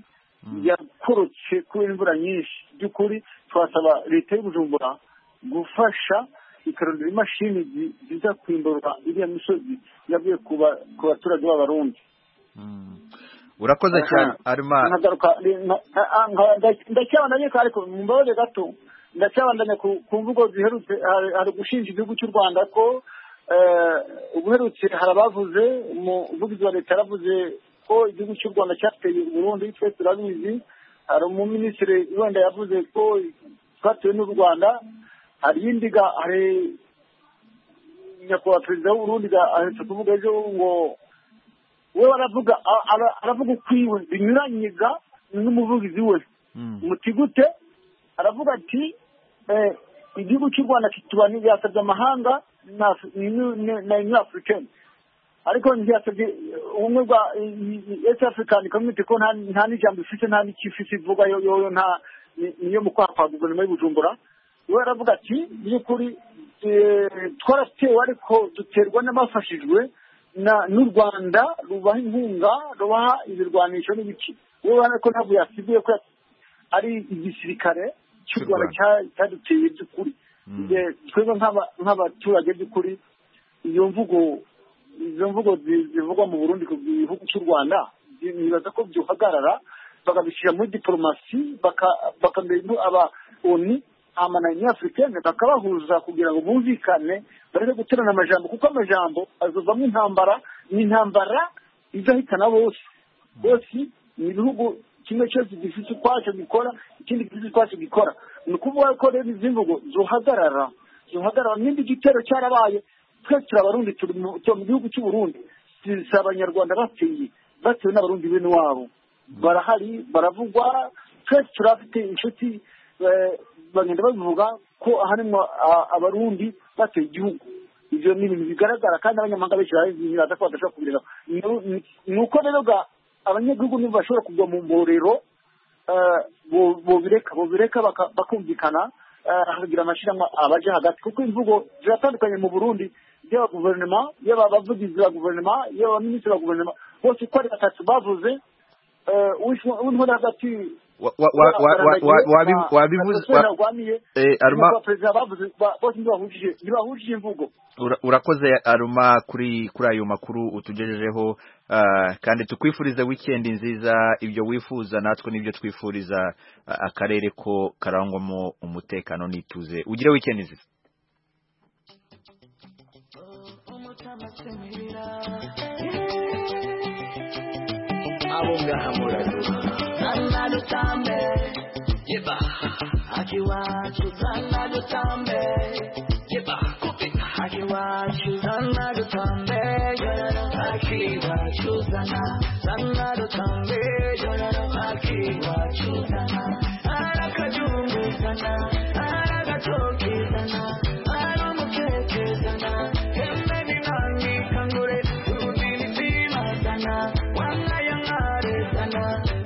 yakorotse kubera imvura nyinshi. By'ukuri twasaba leta y'Ubujumbura gufasha ikarondera imashini ziza kwimbura iriya misozi yavuye ku baturage b'abarundi. Urakoze cyane Arma. Ndacyabandanya ariko mumbabaze gato ndacyabandanya ku mvugo ziherutse hari gushinja igihugu cy'u Rwanda ko ubuherutse harabavuze umuvugizi wa leta yaravuze ko igihugu cy'u Rwanda cyateye Burundi twese turabizi. Hari umuminisitiri wenda yavuze ko twatewe n'u Rwanda. hari nyakubahwa perezida w'Uburundi aherutse kuvuga ejo ngo we aravuga ukwiwe binyuranyiga n'umuvugizi we umuti gute aravuga ati igihugu cy'u Rwanda kitubani yasabye amahanga na Union Africaine ariko ntiyasabye ubumwe bwa East African Community ko nta n'ijambo ifite nta n'ikifisi ivuga yo nta niyo mu kwapa guverinoma y'Ubujumbura. We aravuga ati by'ukuri twaratewe ariko duterwa n'abafashijwe n'u Rwanda rubaha inkunga rubaha ibirwanisho n'ibiki. We ariko ntabwo yasibuye ko ari igisirikare cy'u Rwanda cyaduteye by'ukuri. Twebwe nk'abaturage by'ukuri izo mvugo zivugwa mu Burundi ku gihugu cy'u Rwanda nibaza ko byuhagarara bakabishyira muri diplomasi bakamenya aba-ONU Union Africaine bakabahuza kugira ngo bumvikane bareke guterana amajambo kuko amajambo azovamo intambara izahitana bose ni ibihugu kimwe cyose gifite ukwacyo gikora ikindi gifite ukwacyo gikora. Ni ukuvuga ko rero izi mvugo zohagarara n'indi igitero cyarabaye twese turabarundi turi mu gihugu cy'u Burundi si abanyarwanda batewe n'abarundi bene wabo barahari baravugwa twese turafite inshuti bagenda babivuga ko harimo abarundi bateye igihugu. Ibyo ni ibintu bigaragara kandi abanyamahanga benshi baraza ko badashobora kubireba. Ni uko rero abanyagihugu nibo bashobora kugwa mu mborero bobireka bakumvikana hakagira amashyirahamwe abaje hagati kuko imvugo ziratandukanye mu Burundi y'aba guverinoma y'aba bavugizi ba guverinoma y'aba minisitiri ba guverinoma bose uko ari batatu bavuze uw'intore hagati ntibahujije imvugo. Urakoze Aruma kuri ayo makuru utugejejeho kandi tukwifuriza weekend nziza. Ibyo wifuza natwe nibyo twifuriza akarere ko karangwamo umutekano n'ituze. Ugire weekend nziza. Zanadutambe, yeba. Akiwachu zanadutambe, yeba. Akiwachu zanadutambe, akiwachu zanadutambe, akiwachu zana. Arakajungu zana, arakatoki zana, aramukeke zana. Kemeni nangi kangure, urudini zima zana, wangayangare zana.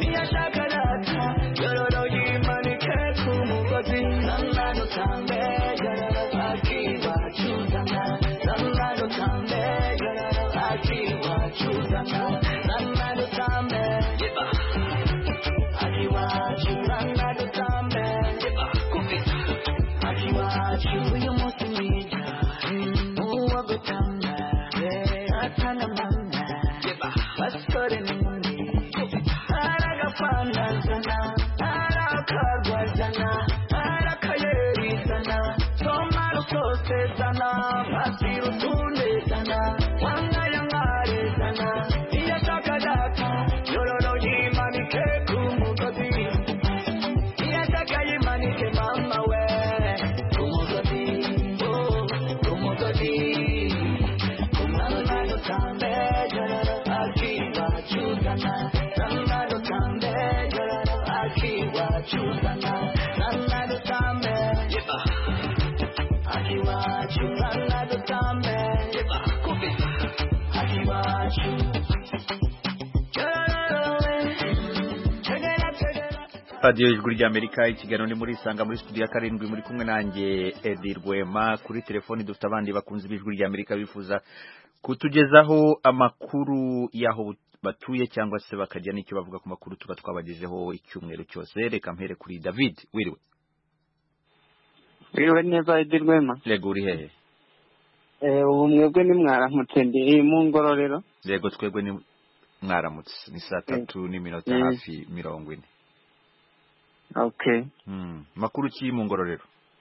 Radio Ijwi ry'Amerika ikiganiro ni muri Isanga muri studio ya 7 muri kumwe nanjye Edi Rwema. Kuri telefoni dufite abandi bakunze b'Ijwi ry'Amerika bifuza kutugezaho amakuru yaho batuye cyangwa se bakajya n'icyo bavuga ku makuru tuba twabagejeho icyumweru cyose. Reka mpere kuri David. Wiriwe Wiwe neza idirwema. Yego uri hehe? Ubu mwebwe ni mwaramutse ndi mu Ngororero. Yego twebwe ni mwaramutse ni 3:00 hafi 40. Okay. Makuru ki mu Ngororero?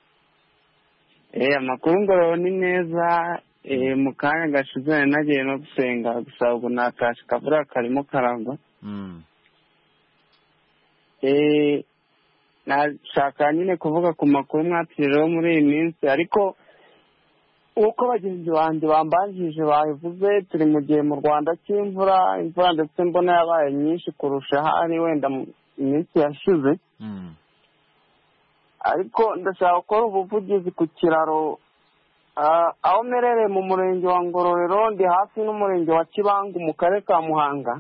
Amakuru Ngororero ni neza. Mu kanya gashize nagiye no gusenga gusa ubu natashe kavura karimo karagwa. Nashaka nyine kuvuga ku makuru mwatirireho muri iyi minsi ariko uko bagenzi banjye bambanjije babivuze turi mu gihe mu Rwanda cy'imvura imvura ndetse mbona yabaye nyinshi kurusha hari wenda mu minsi yashize. Ariko ndashaka gukora ubuvugizi ku kiraro aho merereye mu murenge wa Ngororero ndi hafi n'umurenge wa Kibangu mu karere ka Muhanga.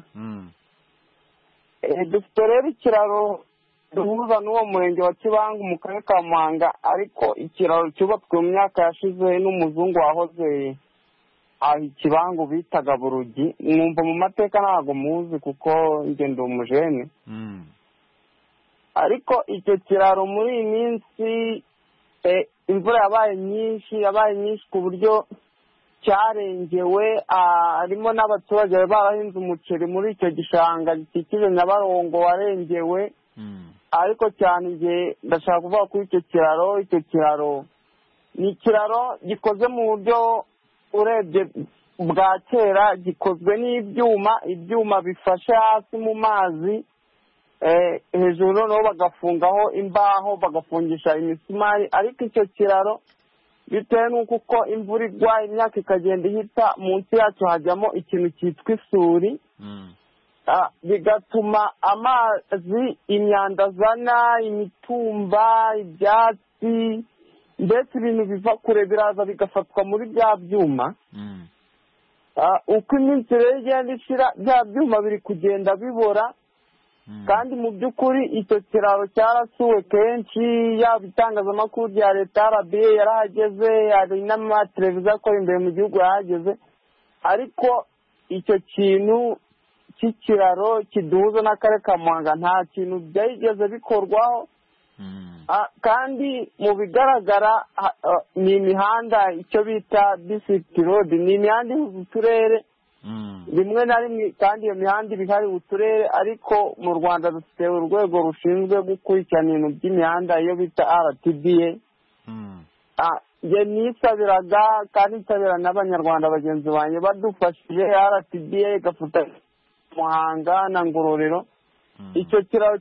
Dufite rero ikiraro duhuza n'uwo murenge wa Kibangu mu karere ka Muhanga ariko ikiraro cyubatswe mu myaka yashize n'umuzungu wahoze Kibangu bitaga Burugi. Mwumva mu mateka ntabwo muzi kuko njye ndi umujene. Ariko icyo kiraro muri iyi minsi imvura yabaye nyinshi ku buryo cyarengewe. Harimo n'abaturage barahinze umuceri muri icyo gishanga gikikije Nyabarongo warengewe. Ariko cyane igihe ndashaka kuvuga kuri icyo kiraro ni ikiraro gikoze mu buryo urebye bwa kera, gikozwe ibyuma bifashe hasi mu mazi, hejuru noneho bagafungaho imbaho bagafungisha imisumari. Ariko icyo kiraro bitewe n'uko uko imvura igwa imyaka ikagenda ihita munsi yacyo hajyamo ikintu cyitwa isuri, bigatuma amazi, imyanda azana, imitumba, ibyatsi, ndetse ibintu biva kure biraza bigafatwa muri bya byuma. Uko iminsi rero igenda ishira bya byuma biri kugenda bibora. Kandi mu by'ukuri icyo kiraro cyarasuwe kenshi, yaba itangazamakuru rya leta RBA yarahageze, hari n'amateleviziyo akora imbere mu gihugu yahageze. Ariko icyo kintu cy'ikiraro kiduhuza n'akarere ka Muhanga nta kintu byigeze bikorwaho. Kandi mu bigaragara ni imihanda icyo bita district road, ni imihanda ihuza uturere rimwe na rimwe, kandi iyo mihanda iba ihari uturere. Ariko mu Rwanda dufite urwego rushinzwe gukurikirana ibintu by'imihanda iyo bita RTBA. Njye nisabiraga kandi nsabira n'abanyarwanda bagenzi banjye badufashije RTBA igafata Muhanga na Ngororero, icyo kiraro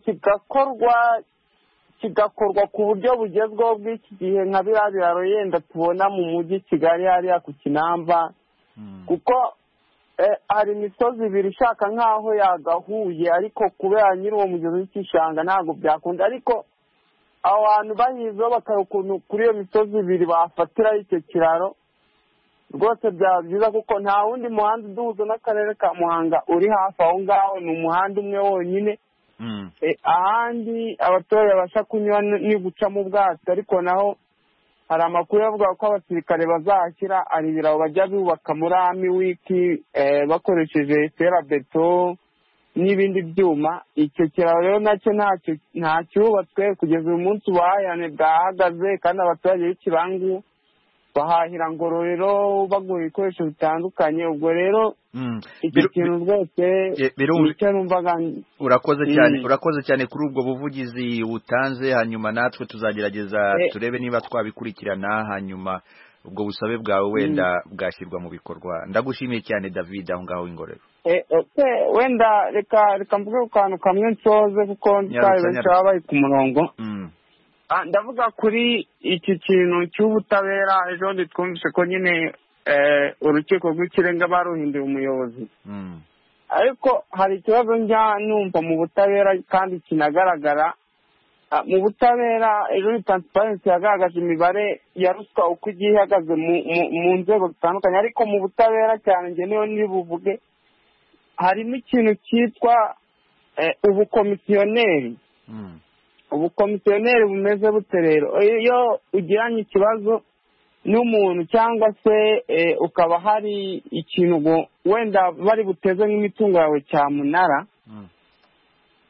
kigakorwa ku buryo bugezweho bw'iki gihe nka biriya biraro yenda tubona mu mujyi Kigali hariya ku Kinamba. Kuko hari imisozi ibiri ishaka nk'aho yagahuye, ariko kubera nyiri uwo mugezi w'igishanga ntabwo byakunda. Ariko abo bantu bahizeho bakareba ukuntu kuri iyo misozi ibiri bafatiraho icyo kiraro, rwose byaba byiza kuko nta wundi muhanda uduhuza n'akarere ka Muhanga uri hafi aho ngaho, ni umuhanda umwe wonyine. Ahandi abaturage babasha kunyura ni guca mu bwato. Ariko naho hari amakuru avuga ko abasirikare bazahashyira ari ibiraro bajya bubaka muri Army Week bakoresheje ferabeto n'ibindi byuma. Icyo kiraro rero nacyo nta cyubatswe kugeza uyu munsi. Ubuhahirane bwahagaze kandi abaturage b'Ikibangu bahahira Ngororero bagura ibikoresho bitandukanye. Ubwo rero icyo kintu rwose nicyo numvaga. Urakoze cyane kuri ubwo buvugizi butanze. Hanyuma natwe tuzagerageza turebe niba twabikurikirana, hanyuma ubwo busabe bwawe wenda bwashyirwa mu bikorwa. Ndagushimiye cyane David aho ngaho Ingororero. Wenda reka mvuge ku kantu kamwe nsoze kuko ntitwari benshi baba bari ku murongo. Ndavuga kuri iki kintu cy'ubutabera. Ejo twumvise ko nyine urukiko rw'ikirenga baruhinduye umuyobozi. Ariko hari ikibazo njya numva mu butabera kandi kinagaragara. Mu butabera ejo Transparency yagaragaje imibare ya ruswa uko igiye ihagaze mu nzego zitandukanye. Ariko mu butabera cyane njye niyo nibuvuge, harimo ikintu cyitwa ubukomisiyoneri. Ubukomisiyoneri bumeze bute rero? Iyo ugiranye ikibazo n'umuntu cyangwa se ukaba hari ikintu wenda bari buteze nk'imitungo yawe cyamunara,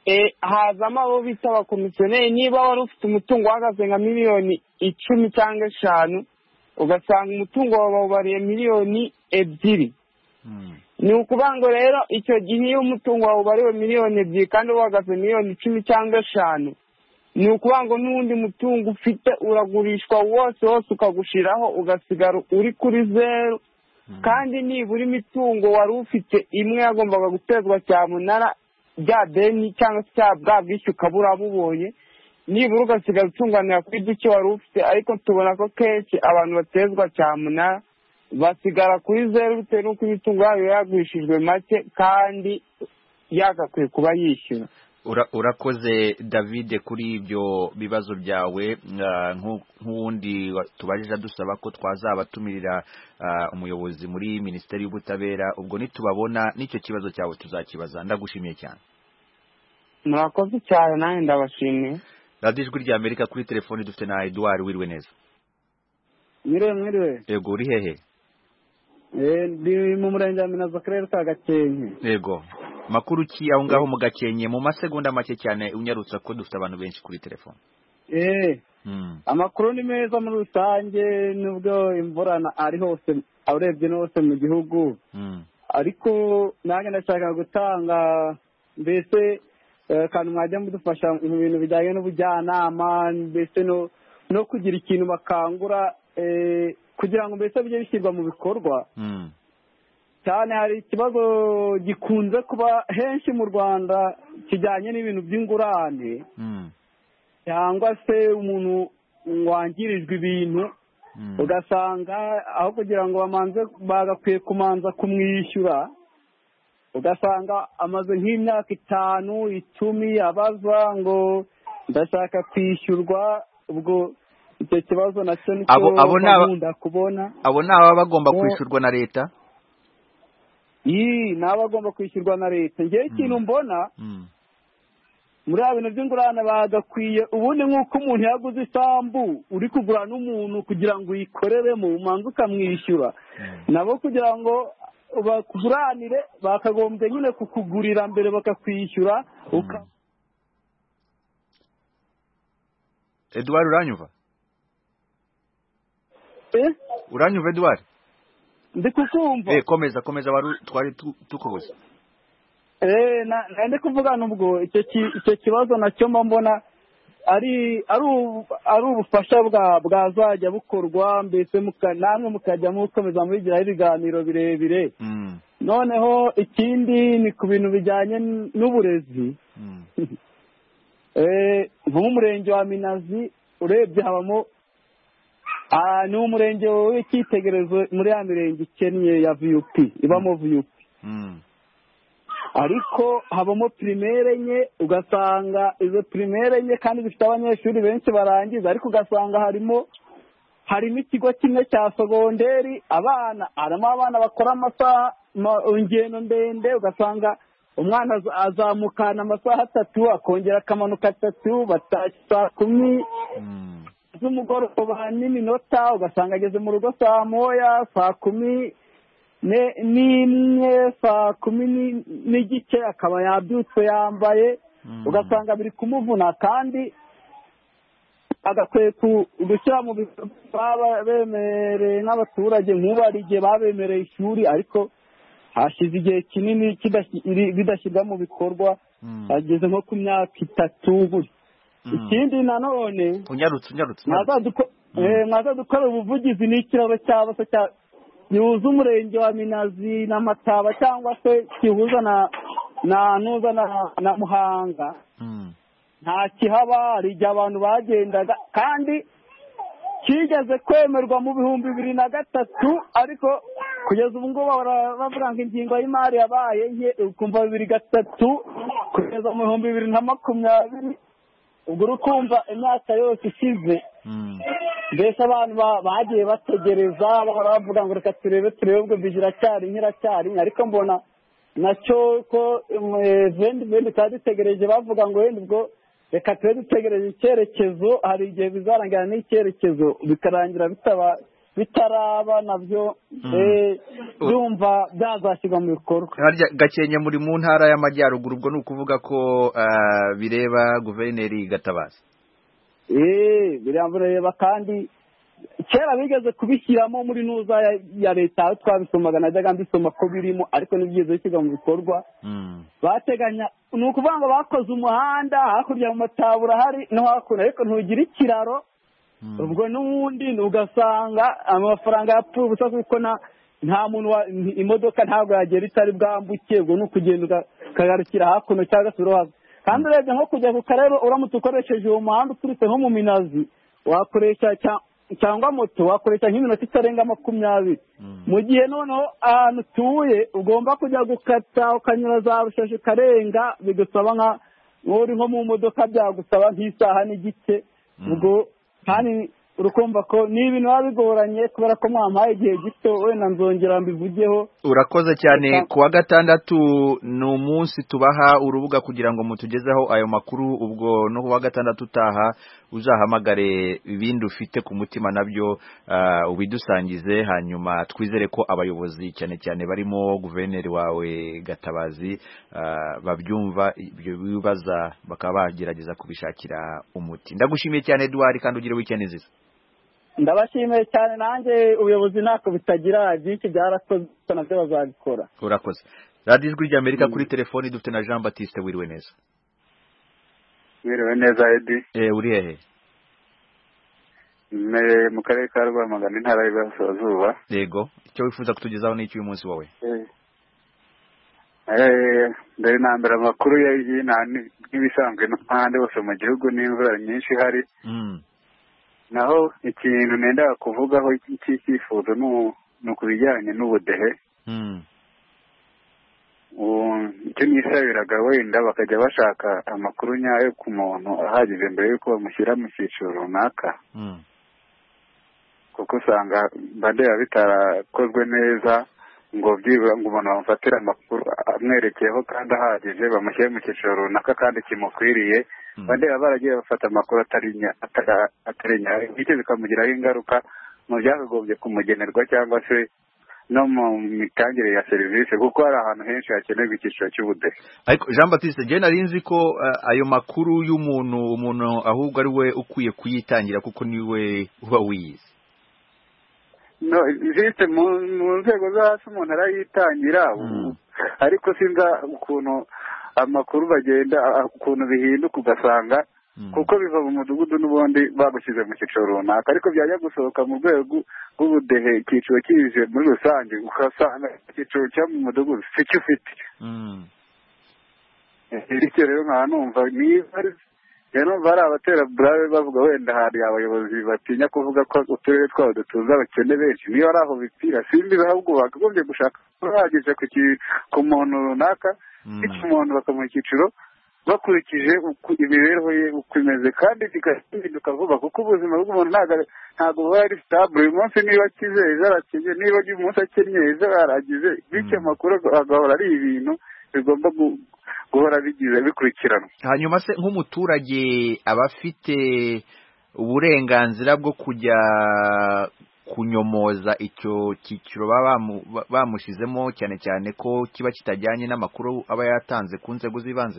hazamo abo bita abakomisiyoneri. Niba wari ufite umutungo uhagaze nka miliyoni 10 cyangwa 5, ugasanga umutungo wawe bawubariye miliyoni 2, ni ukuvuga ngo rero icyo gihe iyo umutungo wawe ubariwe miliyoni 2 kandi uhagaze miliyoni 10 cyangwa 5, ni ukuvuga ngo n'undi mutungo ufite uragurishwa wose ukagushiraho, ugasigara uri kuri 0. kandi nibura imitungo wari ufite imwe yagombaga gutezwa cyamunara bya deni cyangwa se bwa bwishyu ukaba urabubonye, nibura ugasigara utunganira kuri duke wari ufite. ariko tubona ko kenshi abantu batezwa cyamunara basigara kuri 0 bitewe n'uko imitungo yabo yagurishijwe make kandi yagakwiye kuba yishyura. Urakoze David kuri ibyo bibazo byawe. Nk'uwundi tubajije dusaba ko twazabatumirira umuyobozi muri Minisiteri y'Ubutabera, ubwo nitubabona n'icyo kibazo cyawe tuzakibaza. Ndagushimiye cyane. Murakoze cyane, nanjye ndabashimiye. Radio Ijwi rya Amerika, kuri telefoni dufite na Edouard. Wiriwe neza? Mwiriwe. Yego, uri hehe? Ndi mu murenge wa Minazi, akarere ka Gakenke. Yego, makuru ki aho ngaho mu Gakenke? Mu masegonda make cyane unyarutsa ko dufite abantu benshi kuri telefone. Amakuru ni meza muri rusange, nubwo imvura ari hose, urebye hose mu gihugu. Ariko nanjye ndashaka gutanga mbese kandi mwajya mudufasha mu bintu bijyanye n'ubujyanama, mbese no kugira ikintu bakangura kugira ngo mbese bijye bishyirwa mu bikorwa. Cyane hari ikibazo gikunze kuba henshi mu Rwanda kijyanye n'ibintu by'ingurane, cyangwa se umuntu wangirijwe ibintu, ugasanga aho kugira ngo bagakwiye kumanza kumwishyura, ugasanga amaze nk'imyaka 5, 10 abaza ngo ndashaka kwishyurwa. Ubwo icyo kibazo nacyo nicyo bakunda kubona. Abo ni ababa bagomba kwishyurwa na leta? Ni abagomba kwishyurwa na leta. Ngewe ikintu mbona muri bintu by'ingurane bagakwiye, ubundi nk'uko umuntu yaguze isambu uri kugura n'umuntu kugira ngo uyikoreremo, umanza ukamwishyura, nabo kugira ngo bakuguranire bakagombye nyine kukugurira mbere bakakwishyura. Edouard, uranyumva? Uranyumva Edouard? Ndi kukumva. Komeza twari tukubuze. Ndi kuvugana ubwo icyo kibazo nacyo mbona ari ubufasha bwazajya bukorwa, mbese namwe mukajya mukomeza mubigira ibiganiro birebire. Noneho ikindi ni ku bintu bijyanye n'uburezi. Nko mu murenge wa Minazi urebye habamo ni umurenge w'icyitegererezo muri ya mirenge ikennye ya VUP, ibamo VUP. Ariko habamo primaire enye, ugasanga izo primaire enye kandi zifite abanyeshuri benshi barangiza, ariko ugasanga harimo ikigo kimwe cya segonderi, harimo abana bakora amasaha ingendo ndende, ugasanga umwana azamukana amasaha 3 akongera akamanuka 3, batashye saa 10 z'umugoroba n'iminota, ugasanga ageze mu rugo saa 1, saa 10 n'imwe, saa 10 n'igice akaba yabyutse yambaye, ugasanga biri kumuvuna. kandi agakwiye gushyira mu bikorwa bemereye nk'abaturage, nk'ubu igihe babemereye ishuri ariko hashize igihe kinini bidashyirwa mu bikorwa, ageze nko ku myaka 3 gutya. Ikindi nanone mwaza dukora ubuvugizi n'ikiraro cyabase gihuza umurenge wa Minazi na Mataba, cyangwa se kihuza na Muhanga. Nta kihaba, hari igihe abantu bagendaga, kandi kigeze kwemerwa mu 2003, ariko kugeza ubu ngubu bavuga ngo ingingo y'imari yabaye nke, ukumva 2003 kugeza mu 2020. ubwo urukumva imyaka yose ishize, mbese abantu bagiye bategereza bahora bavuga ngo reka turebe ubwo bijiracyari nkiracyari, ariko mbona nacyo ko vendi twadutegereje bavuga ngo wenda ubwo reka tube dutegereje icyerekezo, hari igihe bizarangira n'icyerekezo bikarangira bitaba bitaraba nabyo byumva byazashyirwa mu bikorwa. Gakenke muri mu ntara y'Amajyaruguru, ubwo ni ukuvuga ko bireba Guverineri Gatabazi. Bireba kandi kera bigeze kubishyiramo muri nuza ya leta aho twabisomaga, najyaga mbisoma ko birimo, ariko ntibigeze bishyirwa mu bikorwa. Bateganya ni ukuvuga ngo bakoze umuhanda hakurya mu matabura hari no hakuno, ariko ntugira ikiraro. Ubwo n'ubundi ugasanga amafaranga yapfuye ubusa kuko nta muntu imodoka ntabwo yagera itari bwambuke, ubwo ni ukugenda ukagarukira hakuno cyangwa se uruhaza. Kandi urebye nko kujya ku karere uramutse ukoresheje uwo muhanda uturutse nko mu Minazi, wakoresha cyangwa moto wakoresha nk'iminota itarenga 20. Mu gihe noneho ahantu utuye ugomba kujya gukata ukanyura za Rusheshe ukarenga, bigusaba nk'uri nko mu modoka byagusaba nk'isaha n'igice. Ubwo kandi urukumva ko ni ibintu biba bigoranye kubera ko mwampaye igihe gito, wenda nzongera mbivugeho. Urakoze cyane. Kuwa gatandatu ni umunsi tubaha urubuga kugira ngo mutugezeho ayo makuru, ubwo no kuwa gatandatu utaha uzahamagare ibindi ufite ku mutima nabyo ubidusangize, hanyuma twizere ko abayobozi cyane cyane barimo Guverineri wawe Gatabazi babyumva ibyo bibaza bakaba bagerageza kubishakira umuti. Ndagushimiye cyane Edouard, kandi ugire weekend nziza. Ndabashimiye cyane, nanjye ubuyobozi ntako bitagira byinshi byarakoze nabyo bazabikora. Urakoze. Radio Ijwi ry'Amerika kuri telefoni dufite na Jean Baptiste. Wiriwe neza. Wiriwe neza Edi. Uri hehe? Mu karere ka Rwamagana, intara y'Iburasirazuba. Yego, icyo wifuza kutugezaho n'iki uyu munsi wowe? Mbere na mbere amakuru nk'ibisanzwe n'ahandi hose mu gihugu n'imvura nyinshi ihari. Naho ikintu nenda kuvugaho cy'icyifuzo ni ku bijyanye n'ubudehe. Icyo nisabiraga wenda bakajya bashaka amakuru nyayo ku muntu ahagije mbere y'uko bamushyira mu cyiciro runaka, kuko usanga bandera bitarakozwe neza ngo byibura ngo umuntu bamufatire amakuru amwerekeyeho kandi ahagije, bamushyire mu cyiciro runaka kandi kimukwiriye. Bandera baragiye bafata amakuru atari nyayo, bityo bikamugiraho ingaruka mu byakagombye kumugenerwa cyangwa se no mu mitangire ya serivisi, kuko hari ahantu henshi hakenerwa icyiciro cy'ubudehe. Ariko Jean Baptiste, je nari nzi ko ayo makuru y'umuntu ahubwo ari we ukwiye kuyitangira kuko niwe uba wiyizi. No, juste mu nzego zo hasi umuntu arayitangira, ariko sinza ukuntu amakuru bagenda ukuntu bihinduka ugasanga kuko biva mu mudugudu n'ubundi bagushyize mu cyiciro runaka, ariko byajya gusohoka mu rwego rw'ubudehe icyiciro kije muri rusange ugasanga icyiciro cyo mu mudugudu si cyo ufite. Bityo rero nkaba numva niba ari abatera burave bavuga wenda hari abayobozi batinya kuvuga ko uturere twabo dutuza abakene benshi, niyo ari aho bipfira simbi, ahubwo bakagombye gushaka bahagije ku muntu runaka, bityo umuntu bakamuha icyiciro bakurikije imibereho ye uko imeze, kandi bigahinduka vuba kuko ubuzima bw'umuntu ntabwo buba ari stable. Uyu munsi niba akize ejo arakize, niba uyu munsi akennye ejo aragize, bityo amakuru agahora ari ibintu bigomba guhora bikurikirana. Hanyuma se nk'umuturage aba afite uburenganzira bwo kujya kunyomoza icyo cyiciro baba bamushyizemo, cyane cyane ko kiba kitajyanye n'amakuru aba yatanze ku nzego z'ibanze?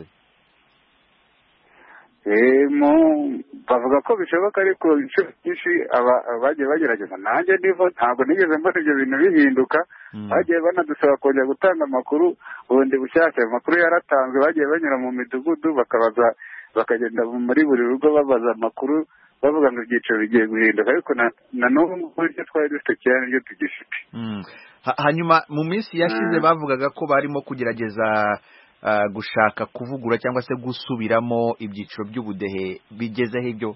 Bavuga ko bishoboka, ariko inshuro nyinshi bagiye bagerageza, nanjye ntabwo nigeze mbona ibyo bintu bihinduka. Bagiye banadusaba kongera gutanga amakuru bundi bushyashya. Amakuru yaratanzwe, bagiye banyura mu midugudu bakagenda muri buri rugo babaza amakuru bavuga ngo ibyiciro bigiye guhinduka, ariko na n'ubu buryo twari dufite kera nibyo tugifite. Hanyuma mu minsi yashize bavugaga ko barimo kugerageza gushaka kuvugura cyangwa se gusubiramo ibyiciro by'ubudehe. bigezeho ibyo?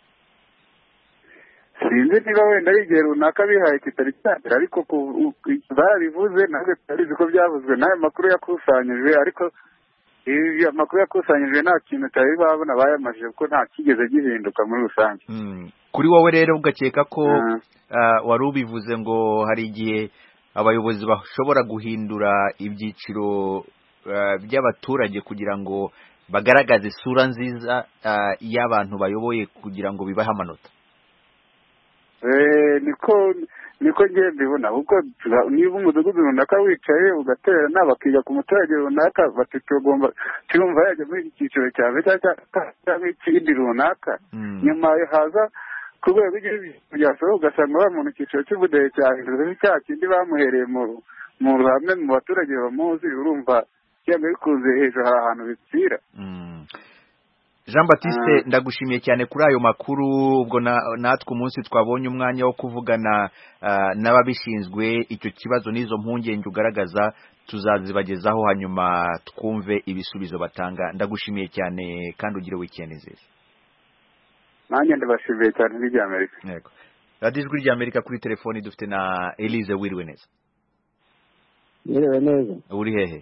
Sinzi niba wenda ari igihe runaka bihaye kitari cyambere, ariko barabivuze ntabwo tutabizi ko byavuzwe. n'ayo makuru yakusanyijwe, ariko amakuru yakusanyijwe nta kintu tutari babona bayamajije kuko nta kigeze gihinduka muri rusange. Kuri wowe rero ugakeka ko wari ubivuze ngo hari igihe abayobozi bashobora guhindura ibyiciro by'abaturage kugira ngo bagaragaze isura nziza y'abantu bayoboye kugira ngo bibahe amanota? niko ngiye mbibona kuko niba umudugudu runaka wicaye ugatera bakiga ku muturage runaka bati tugomba cyumva yajya muri iki cyiciro cya mbere cyangwa ikindi runaka nyuma haza ku rwego rw'igihugu byasaba ugasanga bari mu cyiciro cy'ubudehe cyahindutse cya kindi bamuhereye mu ruhame mu baturage bamuzi urumva cyangwa bikunze hejuru hari ahantu bipfira. Jean Baptiste ndagushimiye cyane kuri ayo makuru ubwo natwe umunsi twabonye umwanya wo kuvugana n'ababishinzwe icyo kibazo n'izo mpungenge ugaragaza tuzazibagezaho hanyuma twumve ibisubizo batanga. Ndagushimiye cyane kandi ugire weekend nziza. Nanjye ndabashimiye cyane n'ijya Amerika. Yego. Radio Ijwi ry'Amerika kuri telefoni dufite na Elise Wiriwe neza. Wiriwe neza. Uri hehe?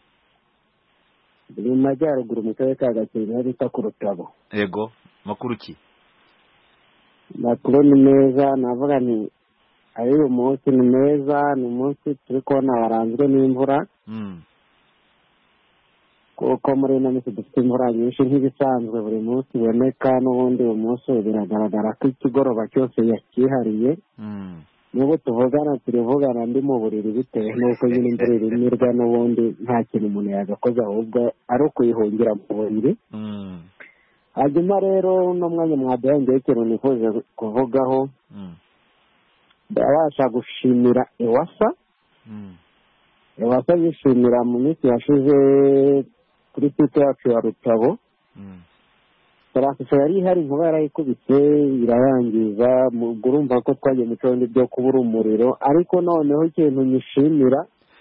Ni majyaruguru mu karere ka Gakenke bita ku Rutabo. Yego, makuru ki? Makuru ni meza navuga ni ari umunsi ni meza ni umunsi turi kubona waranzwe n'imvura. Kuko muri ino minsi dufite imvura nyinshi nk'ibisanzwe buri munsi iboneka n'ubundi uwo munsi biragaragara ko ikigoroba cyose yakihariye. N'ubu turivugana ndi mu buriri bitewe n'uko nyine imvura irimirwa n'ubundi nta kintu umuntu yagakoze ahubwo ari ukuyihungira mu buriri. Hanyuma rero uno mwanya mwaduhengeye ikintu nifuje kuvugaho ndabasha gushimira Ewasa yishimira mu minsi yashize kuri site yacu ya Rutabo. Tarafisha yari ihari nkuba yarayikubise irayangiza urumva ko twagiye mu cyondo byo kubura umuriro ariko noneho ikintu nyishimira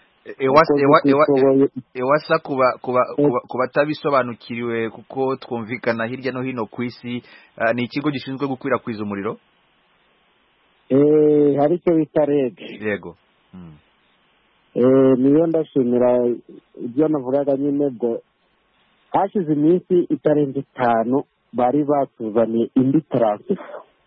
Ewasa kuba tabisobanukiriwe kuko twumvikana hirya no hino ku isi ni ikigo gishinzwe gukwirakwiza umuriro hari icyo bita REG. Yego. Niyo ndashimira ibyo navugaga nyine bwo hashize iminsi itarenze 5 bari batuzaniye indi taransifo.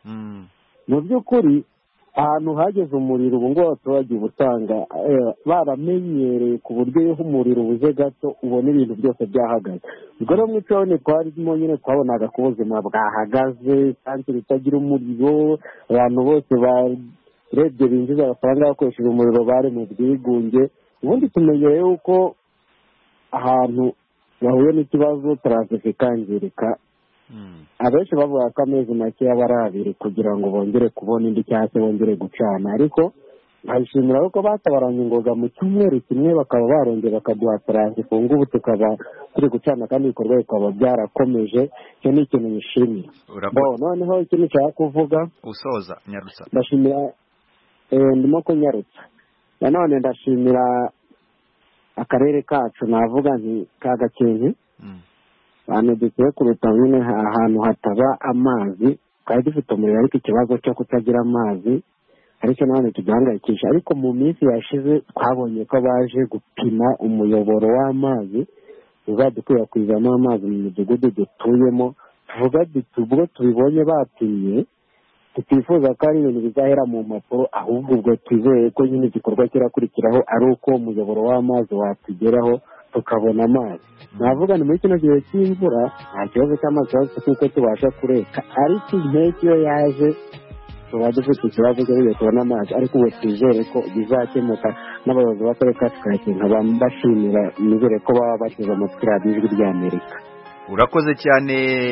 Mu by'ukuri ahantu hageze umuriro ubu ngo abaturage ubusanga baramenyereye ku buryo iyo umuriro ubuze gato ubona ibintu byose byahagaze. Ubwo rero mu cyone twarimo nyine twabonaga ko ubuzima bwahagaze kandi bitagira umuriro abantu bose barebye binjiza amafaranga bakoresheje umuriro bari mu bwigunge. Ubundi tumenyereye yuko ahantu bahuye n'ikibazo taransifo ikangirika abenshi bavuga ko amezi make yaba ari abiri kugira ngo bongere kubona indi cyangwa se bongere gucana ariko nkabishimira ko batabaranye ingoga mu cyumweru kimwe bakaba barongeye bakaduha taransifo ngubu tukaba turi gucana kandi ibikorwa bikaba byarakomeje. Icyo ni ikintu nishimira. Noneho ikintu nshaka kuvuga usoza nyarutsa ndashimira ndimo kunyarutsa nanone ndashimira akarere kacu navuga nti ka Gakenke abantu dukwiye kuruta nyine ahantu hataba amazi kandi dufite umuriro ariko ikibazo cyo kutagira amazi ariko nanone tugihangayikisha ariko mu minsi yashize twabonye ko baje gupima umuyoboro w'amazi uzadukwirakwizamo amazi mu midugudu dutuyemo tuvuga ubwo tubibonye bapimye tutifuza ko ari ibintu bizahera mu mpapuro ahubwo ubwo twizeye ko nyine igikorwa kirakurikiraho ari uko umuyoboro w'amazi watugeraho tukabona amazi. Navuga ni muri kino gihe cy'imvura nta kibazo cy'amazi cyose kuko tubasha kureka ariko impeshyi iyo yaje tuba dufite ikibazo cyo tubona amazi ariko ubu twizere ko bizakemuka n'abayobozi b'akarere kacu ka Gakenke bashimira nizere ko baba bateze amatwi Radio Ijwi ry'Amerika. Urakoze cyane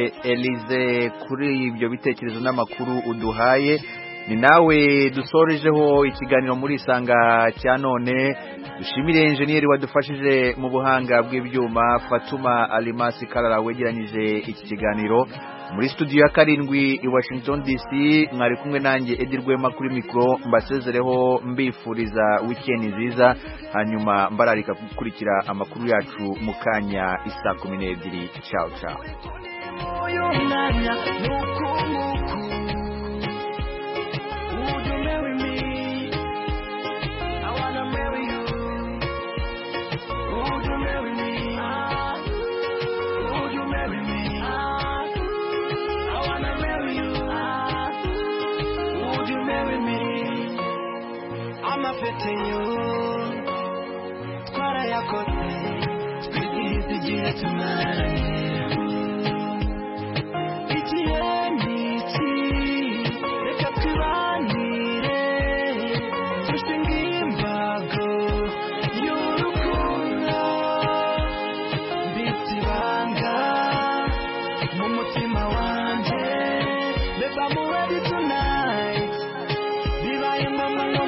Elise kuri ibyo bitekerezo n'amakuru uduhaye. Ni nawe dusorejeho ikiganiro muri Isanga cya none. Dushimire engineer wadufashije mu buhanga bw'ibyuma Fatuma Alimasi Karara wegeranyije iki kiganiro. Muri studio ya 7 i Washington DC mwari kumwe nanjye Edi Rwema kuri micro mbasezereho mbifuriza weekend nziza hanyuma mbararika gukurikira amakuru yacu mu kanya isa 12. Ciao ciao. Reka twibanire mama no